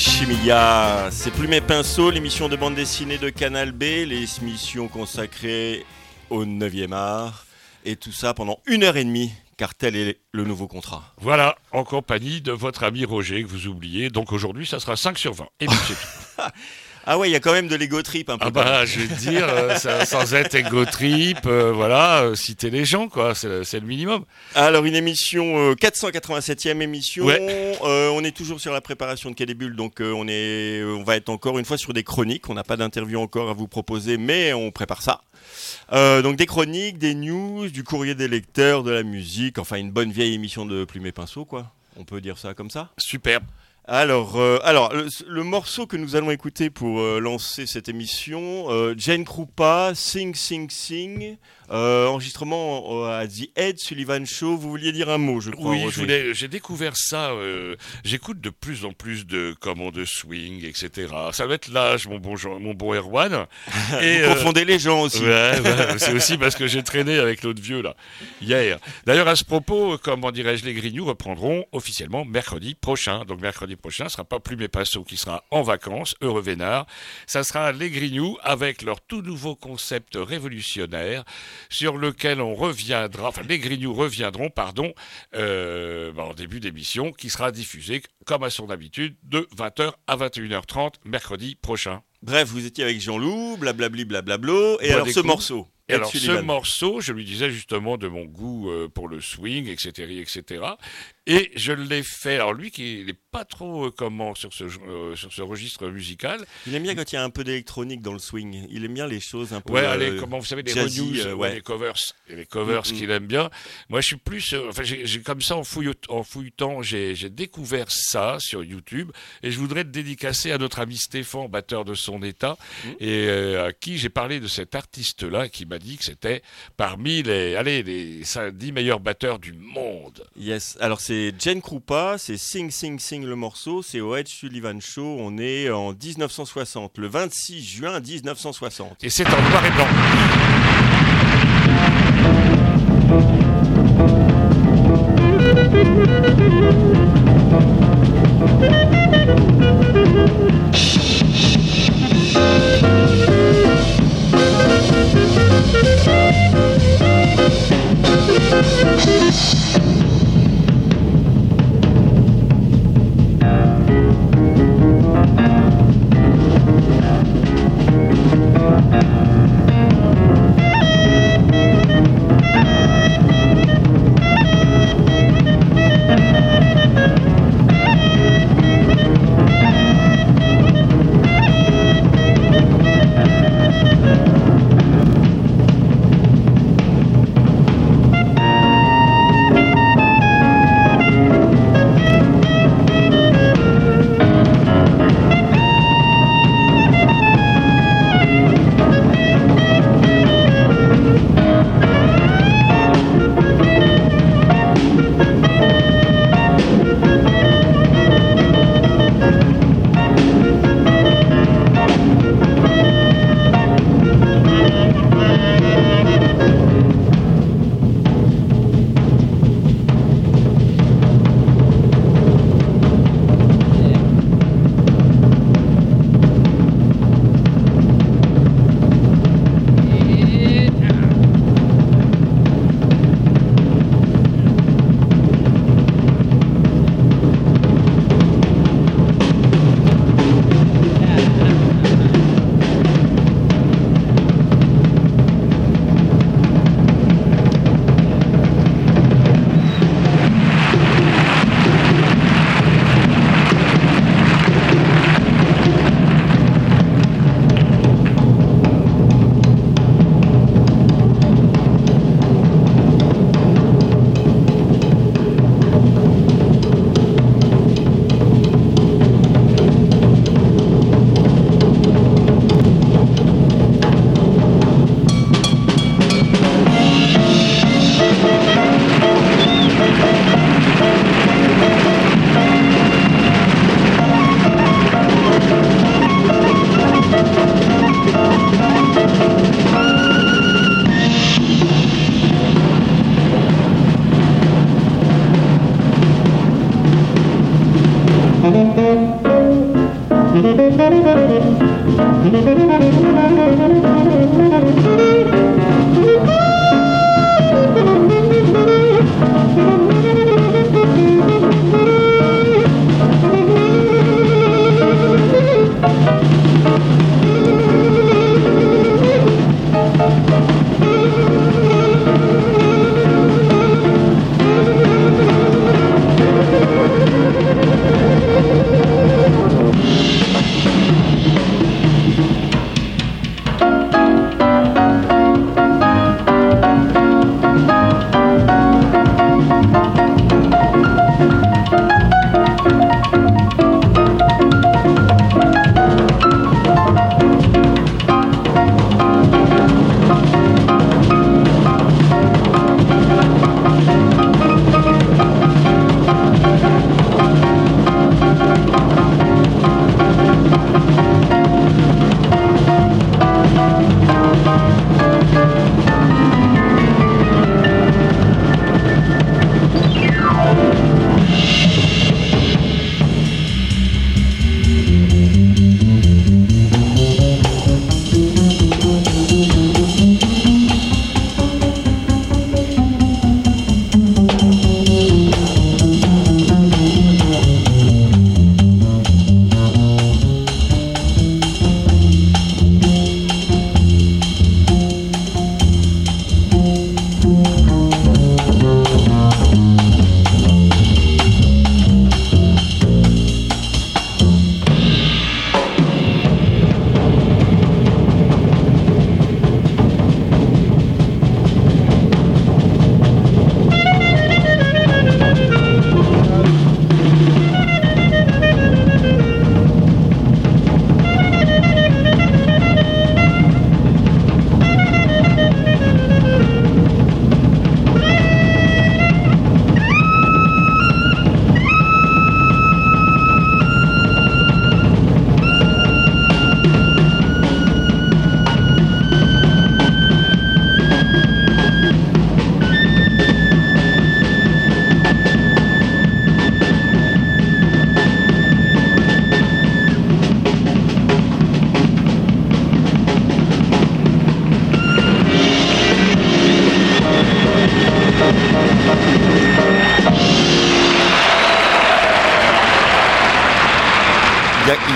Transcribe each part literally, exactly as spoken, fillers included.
Chimilla, c'est Plume et Pinceau, l'émission de bande dessinée de Canal B, l'émission consacrée au neuvième art, et tout ça pendant une heure et demie, car tel est le nouveau contrat. Voilà, en compagnie de votre ami Roger, que vous oubliez, donc aujourd'hui ça sera cinq sur vingt, et puis c'est tout. Ah ouais, il y a quand même de l'ego trip un peu. Ah bah, je vais te dire, euh, ça, sans être ego trip, euh, voilà, euh, citer les gens, quoi, c'est, c'est le minimum. Alors, une émission, euh, quatre cent quatre-vingt-septième émission, ouais. euh, on est toujours sur la préparation de Quai des Bulles, donc euh, on, est, on va être encore une fois sur des chroniques, on n'a pas d'interview encore à vous proposer, mais on prépare ça. Euh, donc des chroniques, des news, du courrier des lecteurs, de la musique, enfin une bonne vieille émission de Plume et Pinceau, quoi. On peut dire ça comme ça ? Superbe. Alors, euh, alors le, le morceau que nous allons écouter pour euh, lancer cette émission, euh, Jane Krupa, Sing Sing Sing, euh, enregistrement euh, à The Ed Sullivan Show. Vous vouliez dire un mot, je crois. Oui, Roger. je voulais, j'ai découvert ça. Euh, j'écoute de plus en plus de comment de swing, et cetera. Ça va être l'âge, mon bon, mon bon Erwan. Et vous euh, confondez les gens aussi. Ouais, ouais, c'est aussi parce que j'ai traîné avec l'autre vieux là hier. D'ailleurs, à ce propos, comment dirais-je, les Grignoux reprendront officiellement mercredi prochain. Donc mercredi prochain, ce sera pas Plume et Pinceau qui sera en vacances, heureux vénard. Ça sera les Grignoux avec leur tout nouveau concept révolutionnaire sur lequel on reviendra, enfin les Grignoux reviendront, pardon, euh, bah, en début d'émission, qui sera diffusé comme à son habitude de vingt heures à vingt et une heures trente mercredi prochain. Bref, vous étiez avec Jean-Loup, blablabli, blablablo, et Bon, alors des ce coups. morceau. Et alors ce morceau, je lui disais justement de mon goût euh, pour le swing, et cetera, et cetera. Et je l'ai fait. Alors lui qui n'est pas trop euh, comment sur ce euh, sur ce registre musical. Il aime bien quand il y a un peu d'électronique dans le swing. Il aime bien les choses un peu. Ouais, euh, allez, comment vous savez, les jazzy, renews, euh, ouais. ouais. les covers, et les covers mm-hmm. qu'il aime bien. Moi, je suis plus. Euh, enfin, j'ai, j'ai comme ça en fouillant, en fouillant, j'ai j'ai découvert ça sur YouTube, et je voudrais te dédicacer à notre ami Stéphane, batteur de Son État, mm-hmm. et euh, à qui j'ai parlé de cet artiste-là, qui m'a dit que c'était parmi les, allez, les dix meilleurs batteurs du monde. Yes. Alors c'est Jane Krupa. C'est Sing Sing Sing le morceau, c'est au Ed Sullivan Show, on est en dix-neuf cent soixante, le vingt-six juin dix-neuf cent soixante. Et c'est en noir et blanc.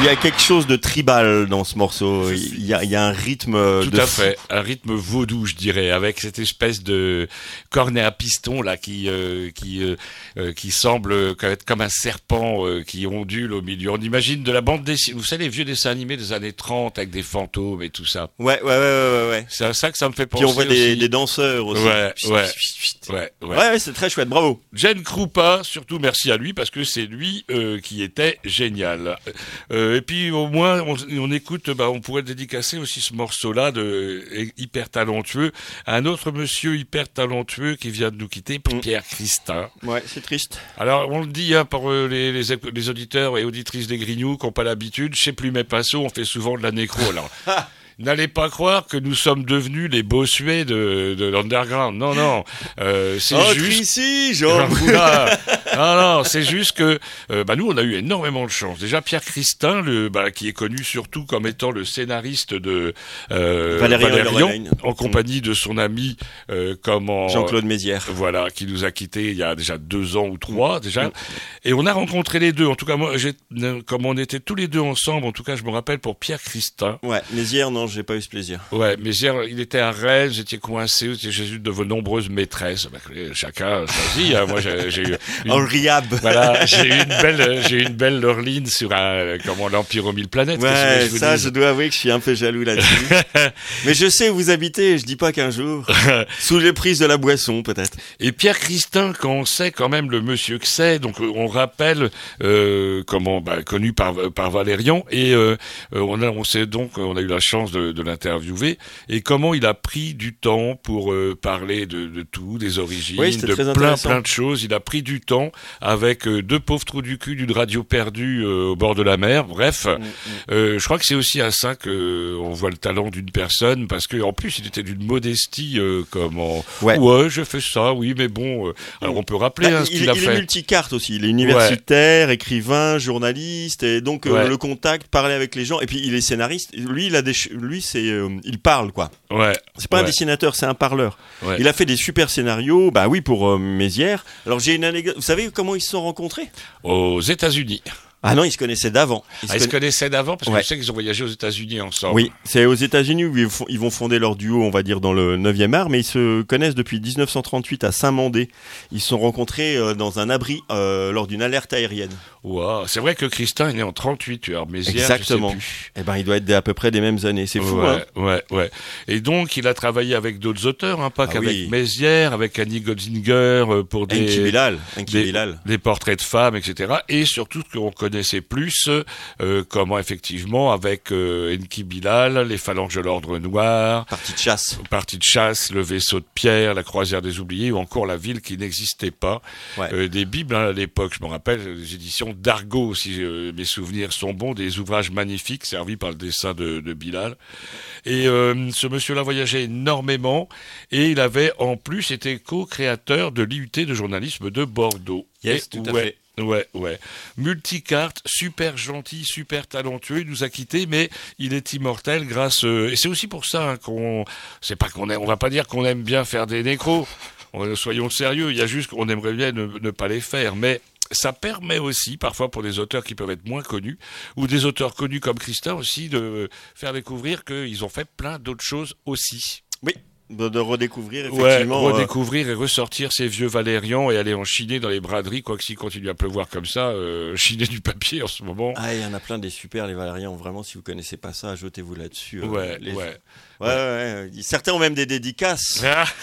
y a quelque chose de tribal dans ce morceau. Il y a, il y a un rythme. Tout de à f- fait, un rythme vaudou, je dirais, avec cette espèce de cornet à piston là qui euh, qui euh, euh, qui semble être comme un serpent euh, qui ondule au milieu. On imagine de la bande dessinée, vous savez les vieux dessins animés des années trente avec des fantômes et tout ça. Ouais, ouais, ouais, ouais, ouais. C'est à ça que ça me fait penser. Puis on voit des, aussi. des danseurs aussi. Ouais, Chut, ouais. chut, chut. Ouais, ouais. Ouais, ouais, c'est très chouette. Bravo. Jen Krupa, surtout merci à lui parce que c'est lui euh, qui était génial. Euh, et puis au moins on, on écoute, bah, on pourrait dédicacer aussi ce morceau-là de hyper talentueux à un autre monsieur hyper talentueux qui vient de nous quitter, Mm. Pierre Christin. Ouais, c'est triste. Alors on le dit hein, pour euh, les, les, les auditeurs et auditrices des Grignoux qui n'ont pas l'habitude, chez Plumet Pinceau on fait souvent de la nécro. Alors n'allez pas croire que nous sommes devenus les Bossuets de, de l'underground. Non, non. Euh, c'est Oh, juste. Tricy, genre. Oula. Non, non, c'est juste que euh, bah, nous, on a eu énormément de chance. Déjà, Pierre Christin, le, bah, qui est connu surtout comme étant le scénariste de euh, Valérian Valérian, Loreline. en compagnie de son ami euh, comment Jean-Claude Mézières. voilà, qui nous a quittés il y a déjà deux ans ou trois déjà. Et on a rencontré les deux. En tout cas, moi, j'ai, comme on était tous les deux ensemble, en tout cas, je me rappelle pour Pierre Christin. Ouais, Mézières, non, j'ai pas eu ce plaisir. Ouais, Mézières, il était à Rennes, j'étais coincé, j'ai eu de vos nombreuses maîtresses. Bah, chacun choisit. Hein. Moi, j'ai, j'ai eu une, En riab. voilà, j'ai eu une belle, j'ai eu une belle Lorline sur un, comment, l'Empire aux mille planètes. Ouais, qu'est-ce que je vous ça, dise. je dois avouer que je suis un peu jaloux là-dessus. Mais je sais où vous habitez, je dis pas qu'un jour. Sous les prises de la boisson, peut-être. Et Pierre Christin, quand on sait quand même le monsieur que c'est, donc euh, on rappelle euh, comment, bah, connu par par Valérian, et euh, euh, on a, on sait donc, on a eu la chance de, de l'interviewer, et comment il a pris du temps pour euh, parler de, de tout, des origines, Oui, c'était de très plein intéressant. plein de choses. Il a pris du temps avec euh, deux pauvres trous du cul d'une radio perdue euh, au bord de la mer. Bref, Mm, mm. euh, je crois que c'est aussi à ça que euh, on voit le talent d'une personne, parce que en plus il était d'une modestie euh, comme en Ouais. ouais, je fais ça, oui, mais bon. Euh, alors on peut rappeler Bah, hein, ce il, qu'il a il est fait. multicarte aussi. Il est universitaire, écrivain, journaliste, et donc euh, Ouais. le contact, parler avec les gens. Et puis il est scénariste. Lui, il a des, ch- lui, c'est, euh, il parle quoi. Ouais. C'est pas un ouais, dessinateur, c'est un parleur. ouais. Il a fait des super scénarios. Bah oui, pour euh, Mézières. Alors j'ai une anecdote. Vous savez comment ils se sont rencontrés? Aux États-Unis. Ah non, ils se connaissaient d'avant. Ils se Ah, ils se conna- connaissaient d'avant parce que Ouais. je sais qu'ils ont voyagé aux États-Unis ensemble. Oui, c'est aux États-Unis où ils, font- ils vont fonder leur duo, on va dire, dans le neuvième art, mais ils se connaissent depuis dix-neuf cent trente-huit à Saint-Mandé. Ils se sont rencontrés euh, dans un abri euh, lors d'une alerte aérienne. Wow. C'est vrai que Christin est né en trente-huit, alors Mézières, Exactement. je sais plus. Eh ben, il doit être à peu près des mêmes années. C'est fou, ouais, hein. ouais, ouais. Et donc, il a travaillé avec d'autres auteurs, hein, pas Ah qu'avec oui. Mézières, avec Annie Goldzinger, euh, pour Enki des, Bilal. Enki des, Bilal. des portraits de femmes, et cetera. Et surtout, ce qu'on connaissait plus, euh, comment effectivement, avec euh, Enki Bilal, les phalanges de l'Ordre Noir, Partie de chasse. Partie de chasse, le vaisseau de pierre, la croisière des oubliés, ou encore la ville qui n'existait pas. Ouais. Euh, des bibles hein, à l'époque, je me rappelle, les éditions d'Argo, si euh, mes souvenirs sont bons, des ouvrages magnifiques servis par le dessin de, de Bilal. Et euh, ce monsieur-là voyageait énormément, et il avait en plus été co-créateur de l'I U T de journalisme de Bordeaux. Yes, Et tout à ouais, fait. Ouais, ouais. Multicarte, super gentil, super talentueux. Il nous a quittés, mais il est immortel grâce. Euh, et c'est aussi pour ça hein, qu'on. C'est pas qu'on aime. On va pas dire qu'on aime bien faire des nécros. On- Soyons sérieux. Il y a juste qu'on aimerait bien ne, ne pas les faire, mais. Ça permet aussi, parfois pour des auteurs qui peuvent être moins connus, ou des auteurs connus comme Christin aussi, de faire découvrir qu'ils ont fait plein d'autres choses aussi. Oui. De, de redécouvrir, Ouais, effectivement. euh, redécouvrir et ressortir ces vieux Valérians et aller en chiner dans les braderies, quoi que s'il continue à pleuvoir comme ça, euh, chiner du papier en ce moment. Ah, il y en a plein des super, les Valérians. Vraiment, si vous connaissez pas ça, jetez-vous là-dessus. euh, Ouais, les- ouais. Ouais, ouais, ouais. Certains ont même des dédicaces.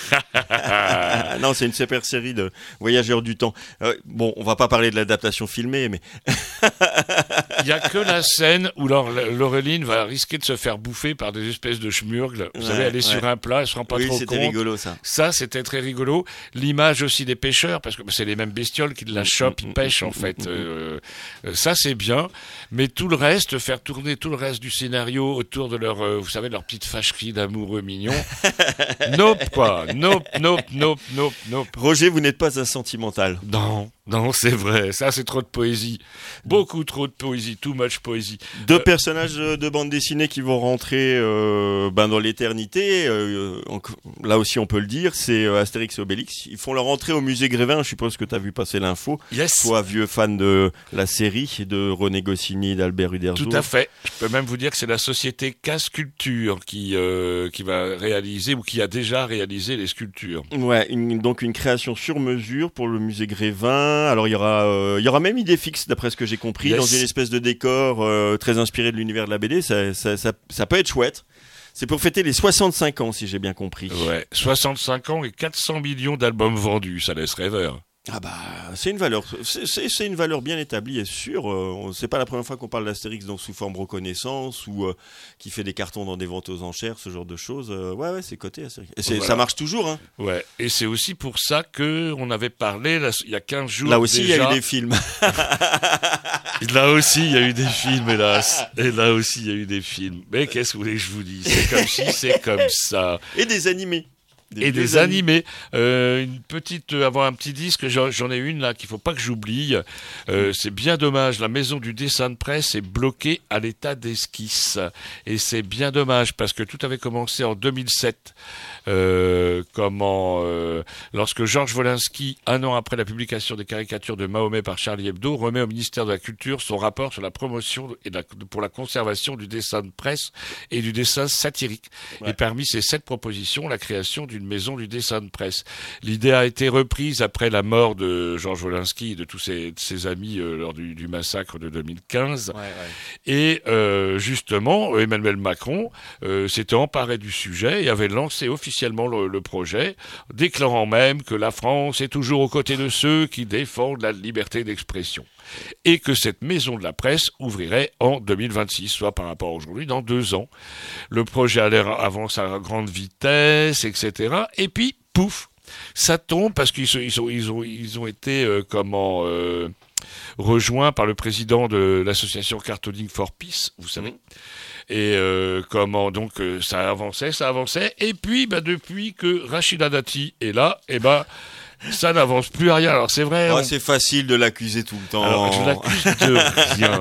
Ah, non, c'est une super série de voyageurs du temps. Euh, bon, on va pas parler de l'adaptation filmée, mais Il y a que la scène où Laure- Laureline va risquer de se faire bouffer par des espèces de schmurgles. Vous Ouais, savez, elle est ouais. sur un plat, elle se rend pas oui, trop c'était compte. rigolo ça. Ça, c'était très rigolo. L'image aussi des pêcheurs, parce que c'est les mêmes bestioles qui la chopent, ils pêchent en fait. Euh, euh, ça, c'est bien. Mais tout le reste, faire tourner tout le reste du scénario autour de leur, euh, vous savez, leur petite fâcherie d'amoureux mignons. Nope, quoi. Nope, nope, nope, nope, nope. Roger, vous n'êtes pas un sentimental. Non. Non, c'est vrai. Ça, c'est trop de poésie. Beaucoup trop de poésie. Too much poésie. Deux Euh, personnages de bande dessinée qui vont rentrer euh, ben dans l'éternité. Euh, en- là aussi, on peut le dire, c'est euh, Astérix et Obélix. Ils font leur entrée au musée Grévin. Je suppose que tu as vu passer l'info. Yes. Toi, vieux fan de la série de René Goscinny et d'Albert Uderzo. Tout à fait. Je peux même vous dire que c'est la société Casse-Culture qui, euh, qui va réaliser ou qui a déjà réalisé les sculptures. Ouais, une, donc une création sur mesure pour le musée Grévin. Alors il y aura, euh, il y aura même idée fixe d'après ce que j'ai compris, Yes. dans une espèce de décor euh, très inspiré de l'univers de la B D. Ça, ça, ça, ça peut être chouette. C'est pour fêter les soixante-cinq ans, si j'ai bien compris. Ouais. soixante-cinq ans et quatre cents millions d'albums vendus. Ça laisse rêveur. Ah bah, c'est une valeur, c'est, c'est, c'est une valeur bien établie et sûre. Euh, c'est pas la première fois qu'on parle d'Astérix donc sous forme reconnaissance ou euh, qui fait des cartons dans des ventes aux enchères, ce genre de choses. Euh, ouais, ouais, c'est coté Astérix. Et c'est, Voilà. ça marche toujours, hein. Ouais. Et c'est aussi pour ça que on avait parlé là, il y a quinze jours. Là aussi, il y déjà. a eu des films. Là aussi, il y a eu des films, hélas. Et là aussi, il y a eu des films. Mais qu'est-ce que vous voulez que je vous dise? C'est comme si, c'est comme ça. Et des animés. Et des vieux animés. Euh, une petite, euh, avoir un petit disque, j'en, j'en ai une là qu'il faut pas que j'oublie. Euh, c'est bien dommage. La maison du dessin de presse est bloquée à l'état d'esquisse. Et c'est bien dommage parce que tout avait commencé en deux mille sept. Euh, comment, euh, lorsque Georges Wolinski, un an après la publication des caricatures de Mahomet par Charlie Hebdo, remet au ministère de la Culture son rapport sur la promotion et la, pour la conservation du dessin de presse et du dessin satirique. Ouais. Et parmi ces sept propositions, la création d'une maison du dessin de presse. L'idée a été reprise après la mort de Georges Wolinski et de tous ses, de ses amis euh, lors du, du massacre de deux mille quinze. Ouais, ouais. Et euh, justement, Emmanuel Macron euh, s'était emparé du sujet et avait lancé officiellement le, le projet, déclarant même que la France est toujours aux côtés de ceux qui défendent la liberté d'expression. Et que cette maison de la presse ouvrirait en deux mille vingt-six, soit par rapport à aujourd'hui, dans deux ans. Le projet a l'air avance à grande vitesse, et cetera. Et puis, pouf, ça tombe parce qu'ils sont, ils ont, ils ont, ils ont été euh, comment euh, rejoints par le président de l'association Cartooning for Peace, vous savez. Mmh. Et euh, comment donc euh, ça avançait, ça avançait. Et puis, bah, depuis que Rachida Dati est là, et eh ben. Ça n'avance plus à rien. Alors c'est vrai. Oh, on... C'est facile de l'accuser tout le temps. Alors je l'accuse de rien.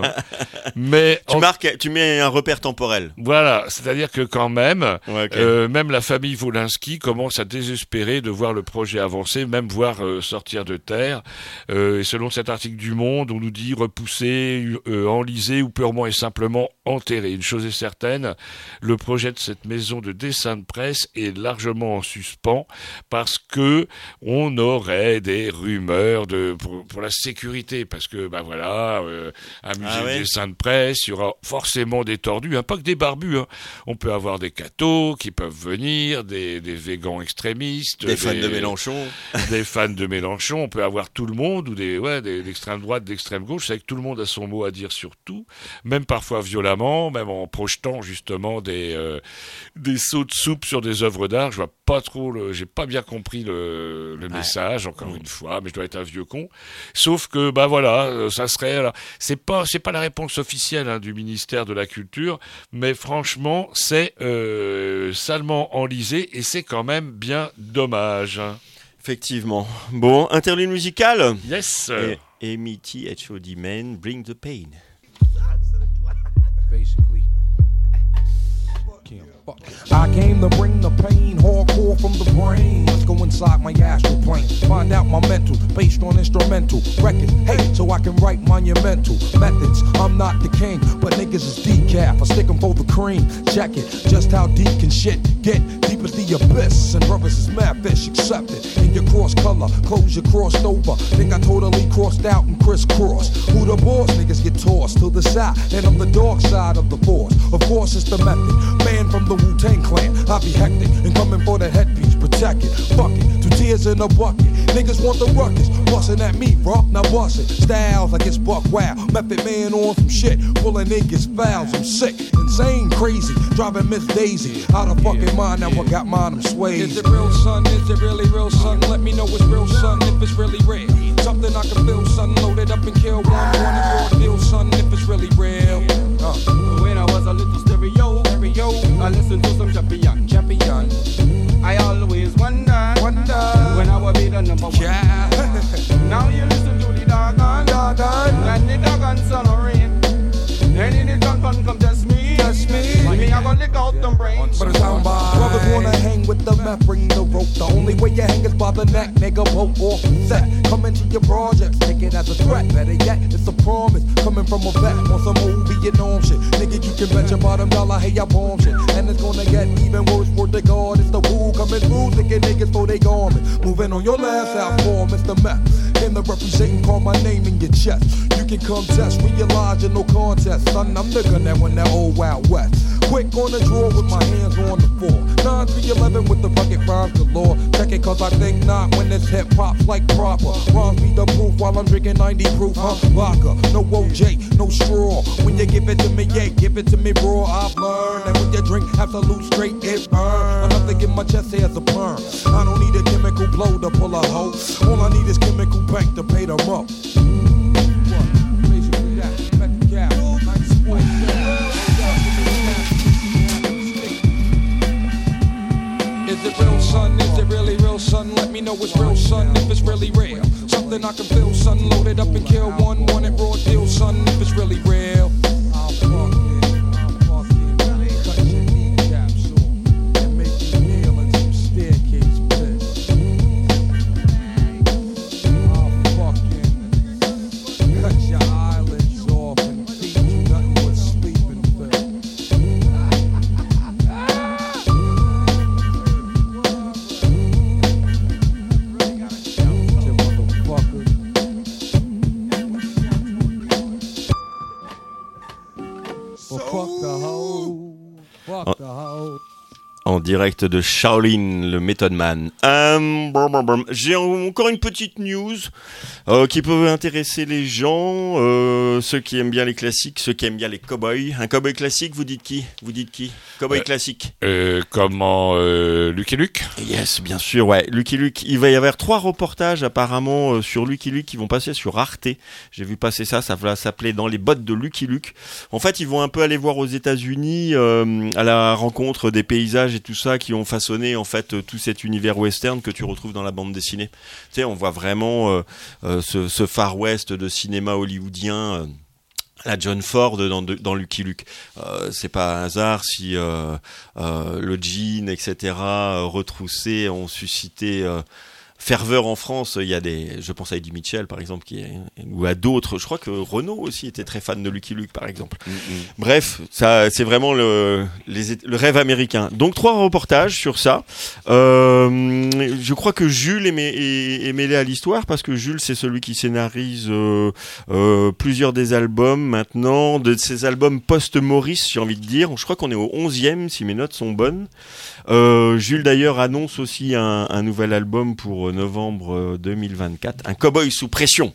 Mais tu en... marques, tu mets un repère temporel. Voilà, c'est-à-dire que quand même, Ouais, okay. euh, même la famille Wolinski commence à désespérer de voir le projet avancer, même voir euh, sortir de terre. Euh, et selon cet article du Monde, on nous dit repousser, euh, enliser ou purement et simplement enterrer. Une chose est certaine, le projet de cette maison de dessin de presse est largement en suspens parce que on aurait des rumeurs de pour, pour la sécurité, parce que bah voilà, euh, un musée ah ouais. de dessin de presse, il y aura forcément des tordus, hein, pas que des barbus. Hein. On peut avoir des cathos qui peuvent venir, des, des végans extrémistes, des, des fans de Mélenchon, des fans de Mélenchon. On peut avoir tout le monde ou des ouais des, d'extrême droite, d'extrême gauche. C'est que tout le monde a son mot à dire sur tout, même parfois violemment, même en projetant justement des euh, des sauts de soupe sur des œuvres d'art. Je vois pas trop, le, j'ai pas bien compris le, le message. Encore mmh. une fois, mais je dois être un vieux con. Sauf que, bah voilà, ça serait. Alors, c'est pas, c'est pas la réponse officielle hein, du ministère de la Culture, mais franchement, c'est euh, salement enlisé et c'est quand même bien dommage. Effectivement. Bon, interlude musical. Yes. Et M E T H O D Man, Bring the Pain. Basically. I came to bring the pain, hardcore from the brain. Let's go inside my astral plane, find out my mental, based on instrumental records. Hey, so I can write monumental methods. I'm not the king, but niggas is decaf. I stick 'em for the cream. Check it, just how deep can shit get? Deep as the abyss, and brothers is mad fish, accept it. In your cross color, clothes you crossed over. Think I totally crossed out and crisscrossed. Who the boss? Niggas get tossed to the side, and I'm the dark side of the force. Of course it's the method, man from the Wu-Tang Clan. I be hectic and coming for the headpiece, protect it. Fuck it, two tears in a bucket. Niggas want the ruckus, bustin' at me, bro. Now bust it. Styles like it's buck wow. Method man on some shit, pulling niggas fouls. I'm sick, insane, crazy, driving Miss Daisy out of fucking yeah, mind. Now yeah. I got mine, I'm swayed. Is it real, son? Is it really real, son? Let me know it's real, son. If it's really real, something I can feel, son. Loaded up and kill one, one and four deal, son. If it's really real. Uh. When I was a little stereo, stereo, I listened to some champion, champion. I always wonder, wonder when I will be the number one. Yeah. Now you listen to the for the soundbite. Brothers wanna hang with the meth, bring the rope. The only way you hang is by the neck, nigga. Boat off set. Come into your projects, take it as a threat. Better yet, it's a promise coming from a vet on some old Vietnam shit. Nigga, you can bet your bottom dollar, hey, I bomb shit. And it's gonna get even worse for the guard. It's the woo coming through, thinking niggas for they garment. Moving on your last out for Mister Meth. Came to represent and call my name in your chest. You can come test, realize you're no contest. Son, I'm the gun that went that old Wild West. Quick on the draw with my hands on the floor. nine three eleven with the bucket rhymes galore. Check it cause I think not when this hip hop's like proper. Rhymes be the proof while I'm drinking ninety proof, huh? Vodka, no O J, no straw. When you give it to me, yeah, give it to me raw. I've learned that when you drink absolute straight, it burn. Enough to get my chest hair as a perm. I don't need a chemical blow to pull a hoe. All I need is chemical bank to pay them up. Is it real, son? Is it really real, son? Let me know it's real, son, if it's really real. Something I can feel, son, loaded up and kill one. Want it raw deal, son, if it's really real. I'll fuck it, I'll fuck it. Cut your kneecaps off and make you kneel in some staircase pits. I'll fucking cut your eyelids off and feed you nothing but sleeping pills. Well, fuck the hoe. Fuck the hoe. En direct de Shaolin, le Method Man. Euh, brum, brum, brum. J'ai encore une petite news euh, qui peut intéresser les gens, euh, ceux qui aiment bien les classiques, ceux qui aiment bien les cow-boys. Un cow-boy classique, vous dites qui? Vous dites qui? Cow-boy euh, classique. Euh, comment euh, Lucky Luke? Yes, bien sûr, ouais. Lucky Luke. Il va y avoir trois reportages apparemment euh, sur Lucky Luke qui vont passer sur Arte. J'ai vu passer ça, ça va s'appeler Dans les bottes de Lucky Luke. En fait, ils vont un peu aller voir aux États-Unis euh, à la rencontre des paysages et tout ça qui ont façonné en fait tout cet univers western que tu retrouves dans la bande dessinée. Tu sais, on voit vraiment euh, euh, ce, ce Far West de cinéma hollywoodien. Euh, la John Ford dans, dans Lucky Luke. Euh, c'est pas un hasard si euh, euh, le jean, et cetera, euh, retroussé ont suscité euh, ferveur en France. Il y a des, je pense à Eddie Mitchell par exemple, qui est, ou à d'autres. Je crois que Renaud aussi était très fan de Lucky Luke par exemple. Mm-hmm. Bref, ça, c'est vraiment le, les, le rêve américain. Donc trois reportages sur ça. Euh, je crois que Jules est, est, est mêlé à l'histoire parce que Jules c'est celui qui scénarise euh, euh, plusieurs des albums maintenant, de ces albums post-Maurice, j'ai envie de dire. Je crois qu'on est au onzième si mes notes sont bonnes. Euh, Jules d'ailleurs annonce aussi un, un nouvel album pour novembre deux mille vingt-quatre, un cow-boy sous pression.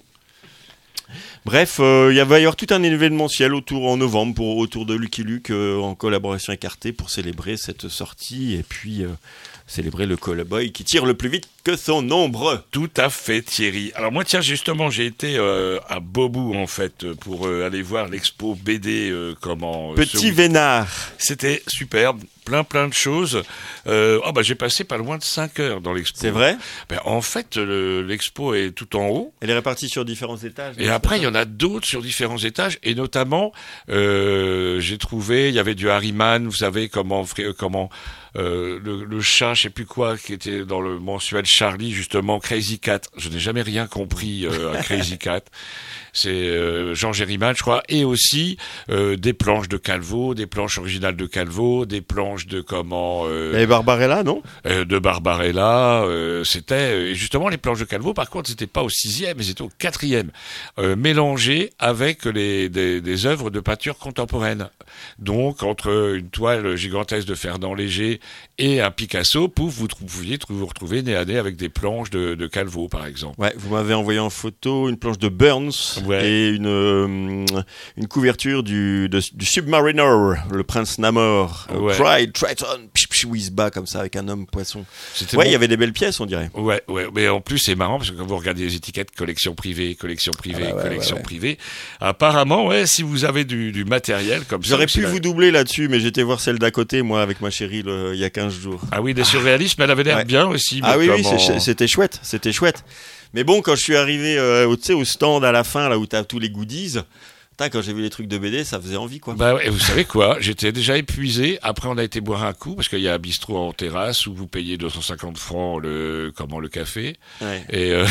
Bref, euh, il va y avoir tout un événementiel autour en novembre pour, autour de Lucky Luke euh, en collaboration avec Arte pour célébrer cette sortie et puis euh, célébrer le cow-boy qui tire le plus vite que son ombre. Tout à fait, Thierry. Alors moi, tiens, justement, j'ai été euh, à Bobou, en fait, pour euh, aller voir l'expo B D. Euh, comment euh, Petit Vénard. C'était superbe. Plein, plein de choses. Euh, oh, bah, j'ai passé pas loin de cinq heures dans l'expo. C'est vrai? Ben, en fait, le, l'expo est tout en haut. Elle est répartie sur différents étages. Et après, il y en a d'autres sur différents étages. Et notamment, euh, j'ai trouvé, il y avait du Harriman, vous savez, comment, comment, euh, le, le chat, je sais plus quoi, qui était dans le mensuel Charlie, justement, Crazy Cat. Je n'ai jamais rien compris euh, à Crazy Cat. C'est euh, Jean Gériman, je crois, et aussi euh, des planches de Calvo, des planches originales de Calvo, des planches de comment... Euh, et Barbarella, non euh, De Barbarella, euh, c'était... Et justement, les planches de Calvo, par contre, c'était pas au sixième, mais c'était au quatrième, euh, mélangées avec les, des, des œuvres de peinture contemporaine. Donc, entre une toile gigantesque de Fernand Léger et un Picasso, pouf, vous pouviez vous retrouver nez à nez avec des planches de, de Calvo, par exemple. Ouais, vous m'avez envoyé en photo une planche de Burns. Ouais. Et une, euh, une couverture du, de, du Submariner, le prince Namor. Ouais. Try, Triton, psh, psh, où il se bat comme ça avec un homme poisson. C'était ouais, il bon. Y avait des belles pièces, on dirait. Ouais, ouais, mais en plus c'est marrant parce que quand vous regardez les étiquettes, collection privée, collection privée, ah bah ouais, collection ouais, ouais. privée, apparemment, ouais, si vous avez du, du matériel comme J'aurais ça. J'aurais pu la... vous doubler là-dessus, mais j'étais voir celle d'à côté, moi, avec ma chérie, le, il y a quinze jours. Ah oui, des surréalistes, mais elle avait l'air ouais. bien aussi. Ah oui, comment... oui, c'est, c'était chouette, c'était chouette. Mais bon, quand je suis arrivé euh, tu sais, au stand à la fin, là où tu as tous les goodies, Putain, quand j'ai vu les trucs de B D, ça faisait envie, quoi. Bah ouais, et vous savez quoi, j'étais déjà épuisé. Après, on a été boire un coup parce qu'il y a un bistrot en terrasse où vous payez deux cent cinquante francs le comment le café. Ouais. Et, euh...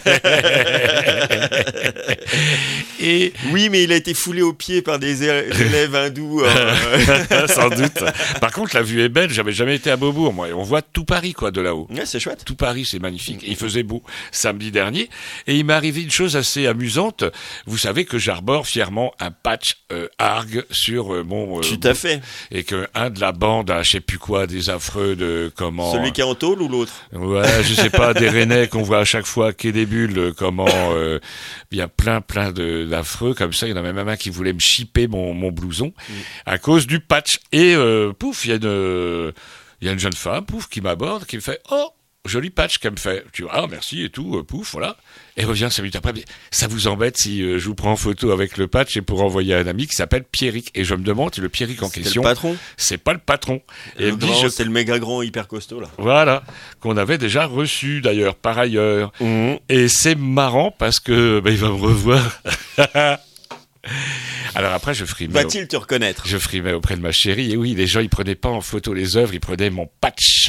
et oui, mais il a été foulé aux pieds par des élèves hindous. Euh... Sans doute. Par contre, la vue est belle. J'avais jamais été à Beaubourg, moi. Et on voit tout Paris, quoi, de là-haut. Ouais, c'est chouette. Tout Paris, c'est magnifique. Et il faisait beau samedi dernier. Et il m'est arrivé une chose assez amusante. Vous savez que j'arbore fièrement un patch euh, Arg sur euh, mon... Euh, Tout à fait. Et que un de la bande, à je sais plus quoi, des affreux de... comment Celui qui est en tôle ou l'autre? Ouais, je sais pas, des Rennais qu'on voit à chaque fois, qu'est des bulles, euh, comment... Euh, il y a plein, plein de, d'affreux comme ça. Il y en a même un qui voulait me chipper mon, mon blouson mm. à cause du patch. Et euh, pouf, il y a une... Euh, il y a une jeune femme, pouf, qui m'aborde, qui me fait « Oh !» joli patch qu'elle me fait. Tu vois, ah, merci et tout, euh, pouf, voilà. Et revient cinq minutes après. Mais ça vous embête si euh, je vous prends en photo avec le patch et pour envoyer à un ami qui s'appelle Pierrick. Et je me demande si le Pierrick en C'était question. C'est le patron? C'est pas le patron. Et, et le grand, je... c'est le méga grand hyper costaud, là. Voilà. Qu'on avait déjà reçu, d'ailleurs, par ailleurs. Mmh. Et c'est marrant parce que, bah, il va me revoir. Alors après, je frimais. Va-t-il te reconnaître? Je frimais auprès de ma chérie. Et oui, les gens, ils prenaient pas en photo les œuvres, ils prenaient mon patch.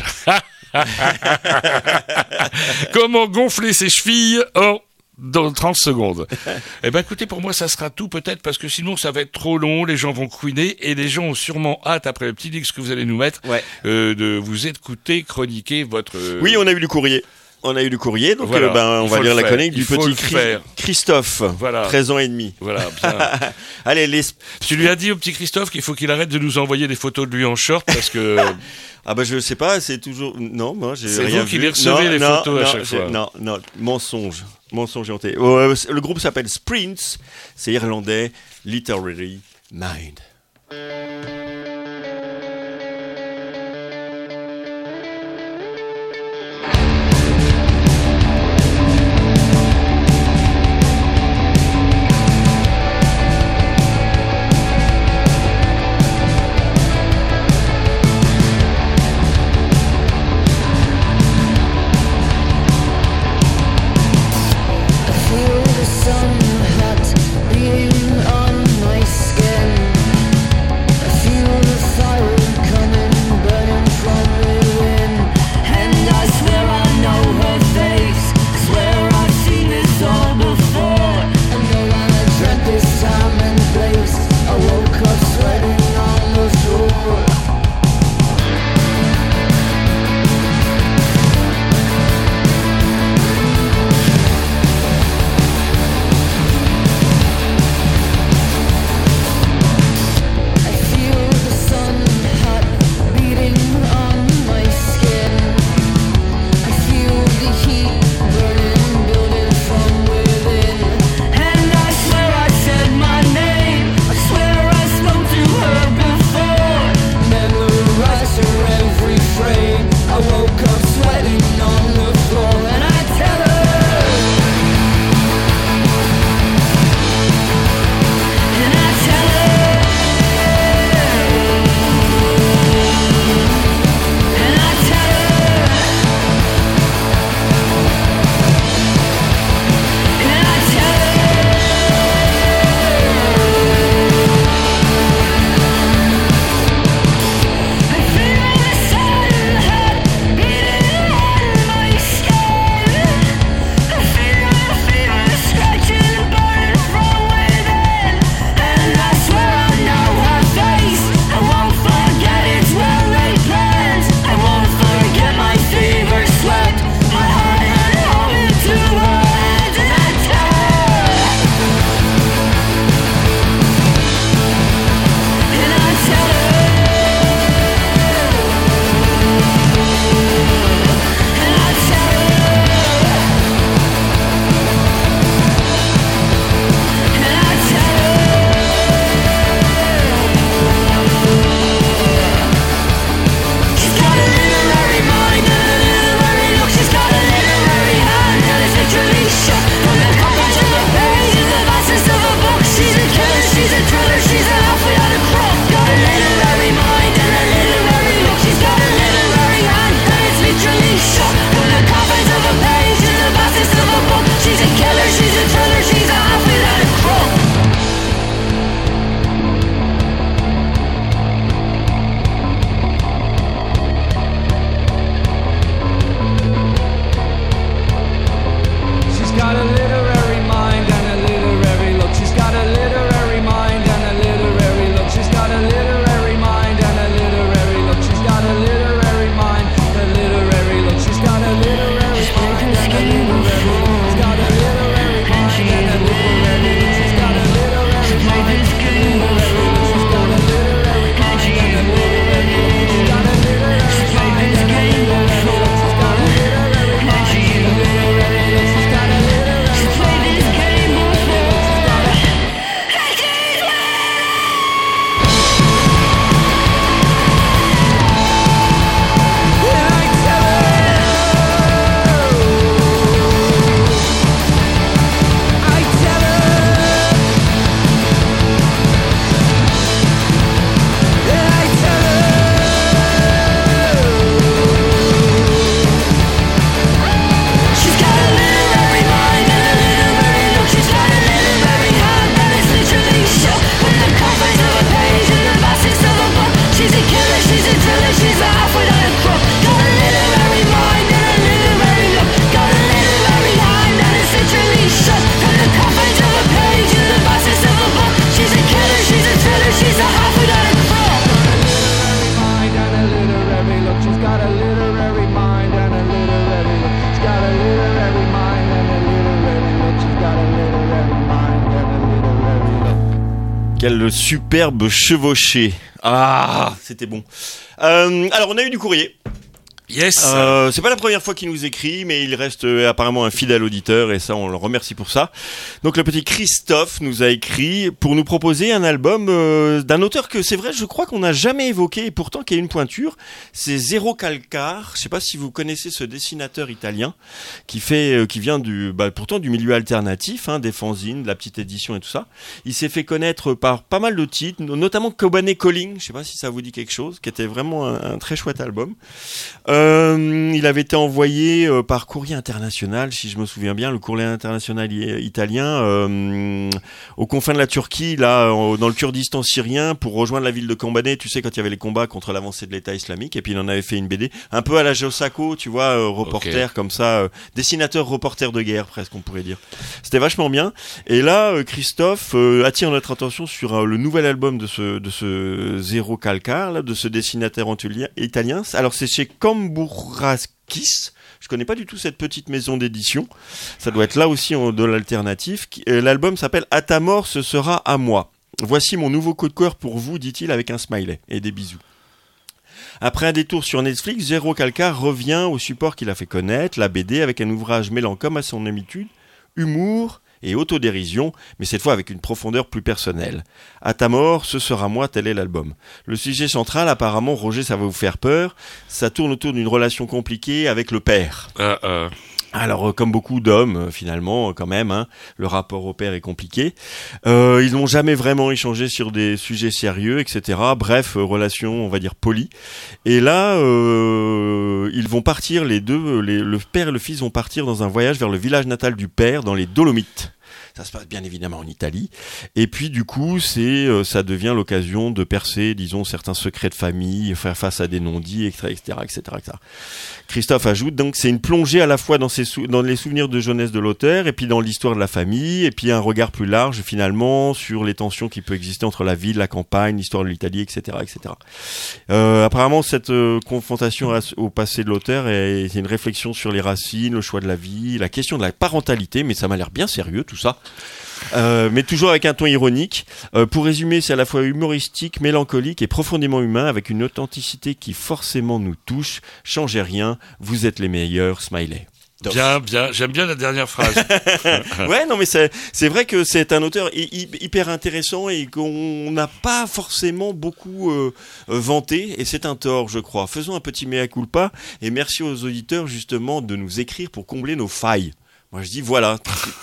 Comment gonfler ses chevilles oh, dans trente secondes. Eh ben, écoutez, pour moi, ça sera tout peut-être parce que sinon, ça va être trop long. Les gens vont couiner et les gens ont sûrement hâte après le petit disque que vous allez nous mettre ouais. euh, de vous écouter chroniquer votre. Euh... Oui, on a eu du courrier. On a eu du courrier, donc voilà, euh, ben, on va lire la chronique du petit Chri- Christophe, voilà. treize ans et demi. Voilà, bien. Allez, les... Tu lui as dit au petit Christophe qu'il faut qu'il arrête de nous envoyer des photos de lui en short parce que... ah ben je sais pas, c'est toujours... Non, moi j'ai c'est rien vu. C'est vous qui les recevez non, les non, photos non, à chaque fois. Non, non, mensonge. Mensonge hanté. Euh, le groupe s'appelle Sprints, c'est irlandais, Literary Mind. Sun hot being on my skin. I feel Quel superbe chevauché. Ah, c'était bon. Euh, alors, on a eu du courrier. Yes. Euh, c'est pas la première fois qu'il nous écrit, mais il reste euh, apparemment un fidèle auditeur et ça on le remercie pour ça. Donc le petit Christophe nous a écrit pour nous proposer un album euh, d'un auteur que c'est vrai, je crois qu'on n'a jamais évoqué et pourtant qui a une pointure. C'est Zero Calcar. Je sais pas si vous connaissez ce dessinateur italien qui fait, euh, qui vient du, bah, pourtant du milieu alternatif, hein, des fanzines, de la petite édition et tout ça. Il s'est fait connaître par pas mal de titres, notamment Kobane Calling. Je sais pas si ça vous dit quelque chose, qui était vraiment un, un très chouette album. Euh, Euh, il avait été envoyé euh, par courrier international, si je me souviens bien, le courrier international i- italien, euh, aux confins de la Turquie, là, en, dans le Kurdistan syrien, pour rejoindre la ville de Kombane. Tu sais, quand il y avait les combats contre l'avancée de l'État islamique, et puis il en avait fait une B D, un peu à la Josako, tu vois, euh, reporter Okay. comme ça, euh, dessinateur reporter de guerre, presque, on pourrait dire. C'était vachement bien. Et là, euh, Christophe euh, attire notre attention sur euh, le nouvel album de ce de ce Zero Calcar, là, de ce dessinateur antulien- italien. Alors c'est chez Cambourakis. Je connais pas du tout cette petite maison d'édition. Ça doit être là aussi en- de l'alternatif. Qui- euh, L'album s'appelle À ta mort, ce sera à moi. Voici mon nouveau coup de cœur pour vous, dit-il avec un smiley et des bisous. Après un détour sur Netflix, Zero Calcar revient au support qu'il a fait connaître, la B D, avec un ouvrage mêlant comme à son habitude, humour et autodérision, mais cette fois avec une profondeur plus personnelle. À ta mort, ce sera moi, tel est l'album. Le sujet central, apparemment, Roger, ça va vous faire peur, ça tourne autour d'une relation compliquée avec le père. Euh, euh, Alors, euh, comme beaucoup d'hommes, euh, finalement, euh, quand même, hein, le rapport au père est compliqué. Euh, ils n'ont jamais vraiment échangé sur des sujets sérieux, et cetera. Bref, euh, relation, on va dire, polie. Et là, euh, ils vont partir, les deux, les, le père et le fils vont partir dans un voyage vers le village natal du père, dans les Dolomites. Ça se passe bien évidemment en Italie. Et puis du coup, c'est, euh, ça devient l'occasion de percer, disons, certains secrets de famille, faire face à des non-dits, et cetera, et cetera, et cetera, et cetera. Christophe ajoute donc, c'est une plongée à la fois dans, ses sou- dans les souvenirs de jeunesse de l'auteur, et puis dans l'histoire de la famille, et puis un regard plus large finalement sur les tensions qui peuvent exister entre la ville, la campagne, l'histoire de l'Italie, et cetera, et cetera. Euh, apparemment, cette euh, confrontation à- au passé de l'auteur est, c'est une réflexion sur les racines, le choix de la vie, la question de la parentalité, mais ça m'a l'air bien sérieux tout ça. Euh, mais toujours avec un ton ironique. Euh, pour résumer, c'est à la fois humoristique, mélancolique et profondément humain, avec une authenticité qui forcément nous touche. Changez rien, vous êtes les meilleurs, smiley. bien, bien. J'aime bien la dernière phrase. Ouais, non, mais c'est, c'est vrai que c'est un auteur hy- hy- hyper intéressant et qu'on n'a pas forcément beaucoup euh, euh, vanté, et c'est un tort, je crois. Faisons un petit mea culpa, et merci aux auditeurs justement de nous écrire pour combler nos failles. Moi je dis voilà,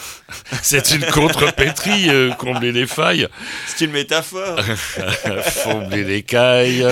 C'est une contrepétrie, euh, combler les failles, c'est une métaphore. combler les cailles.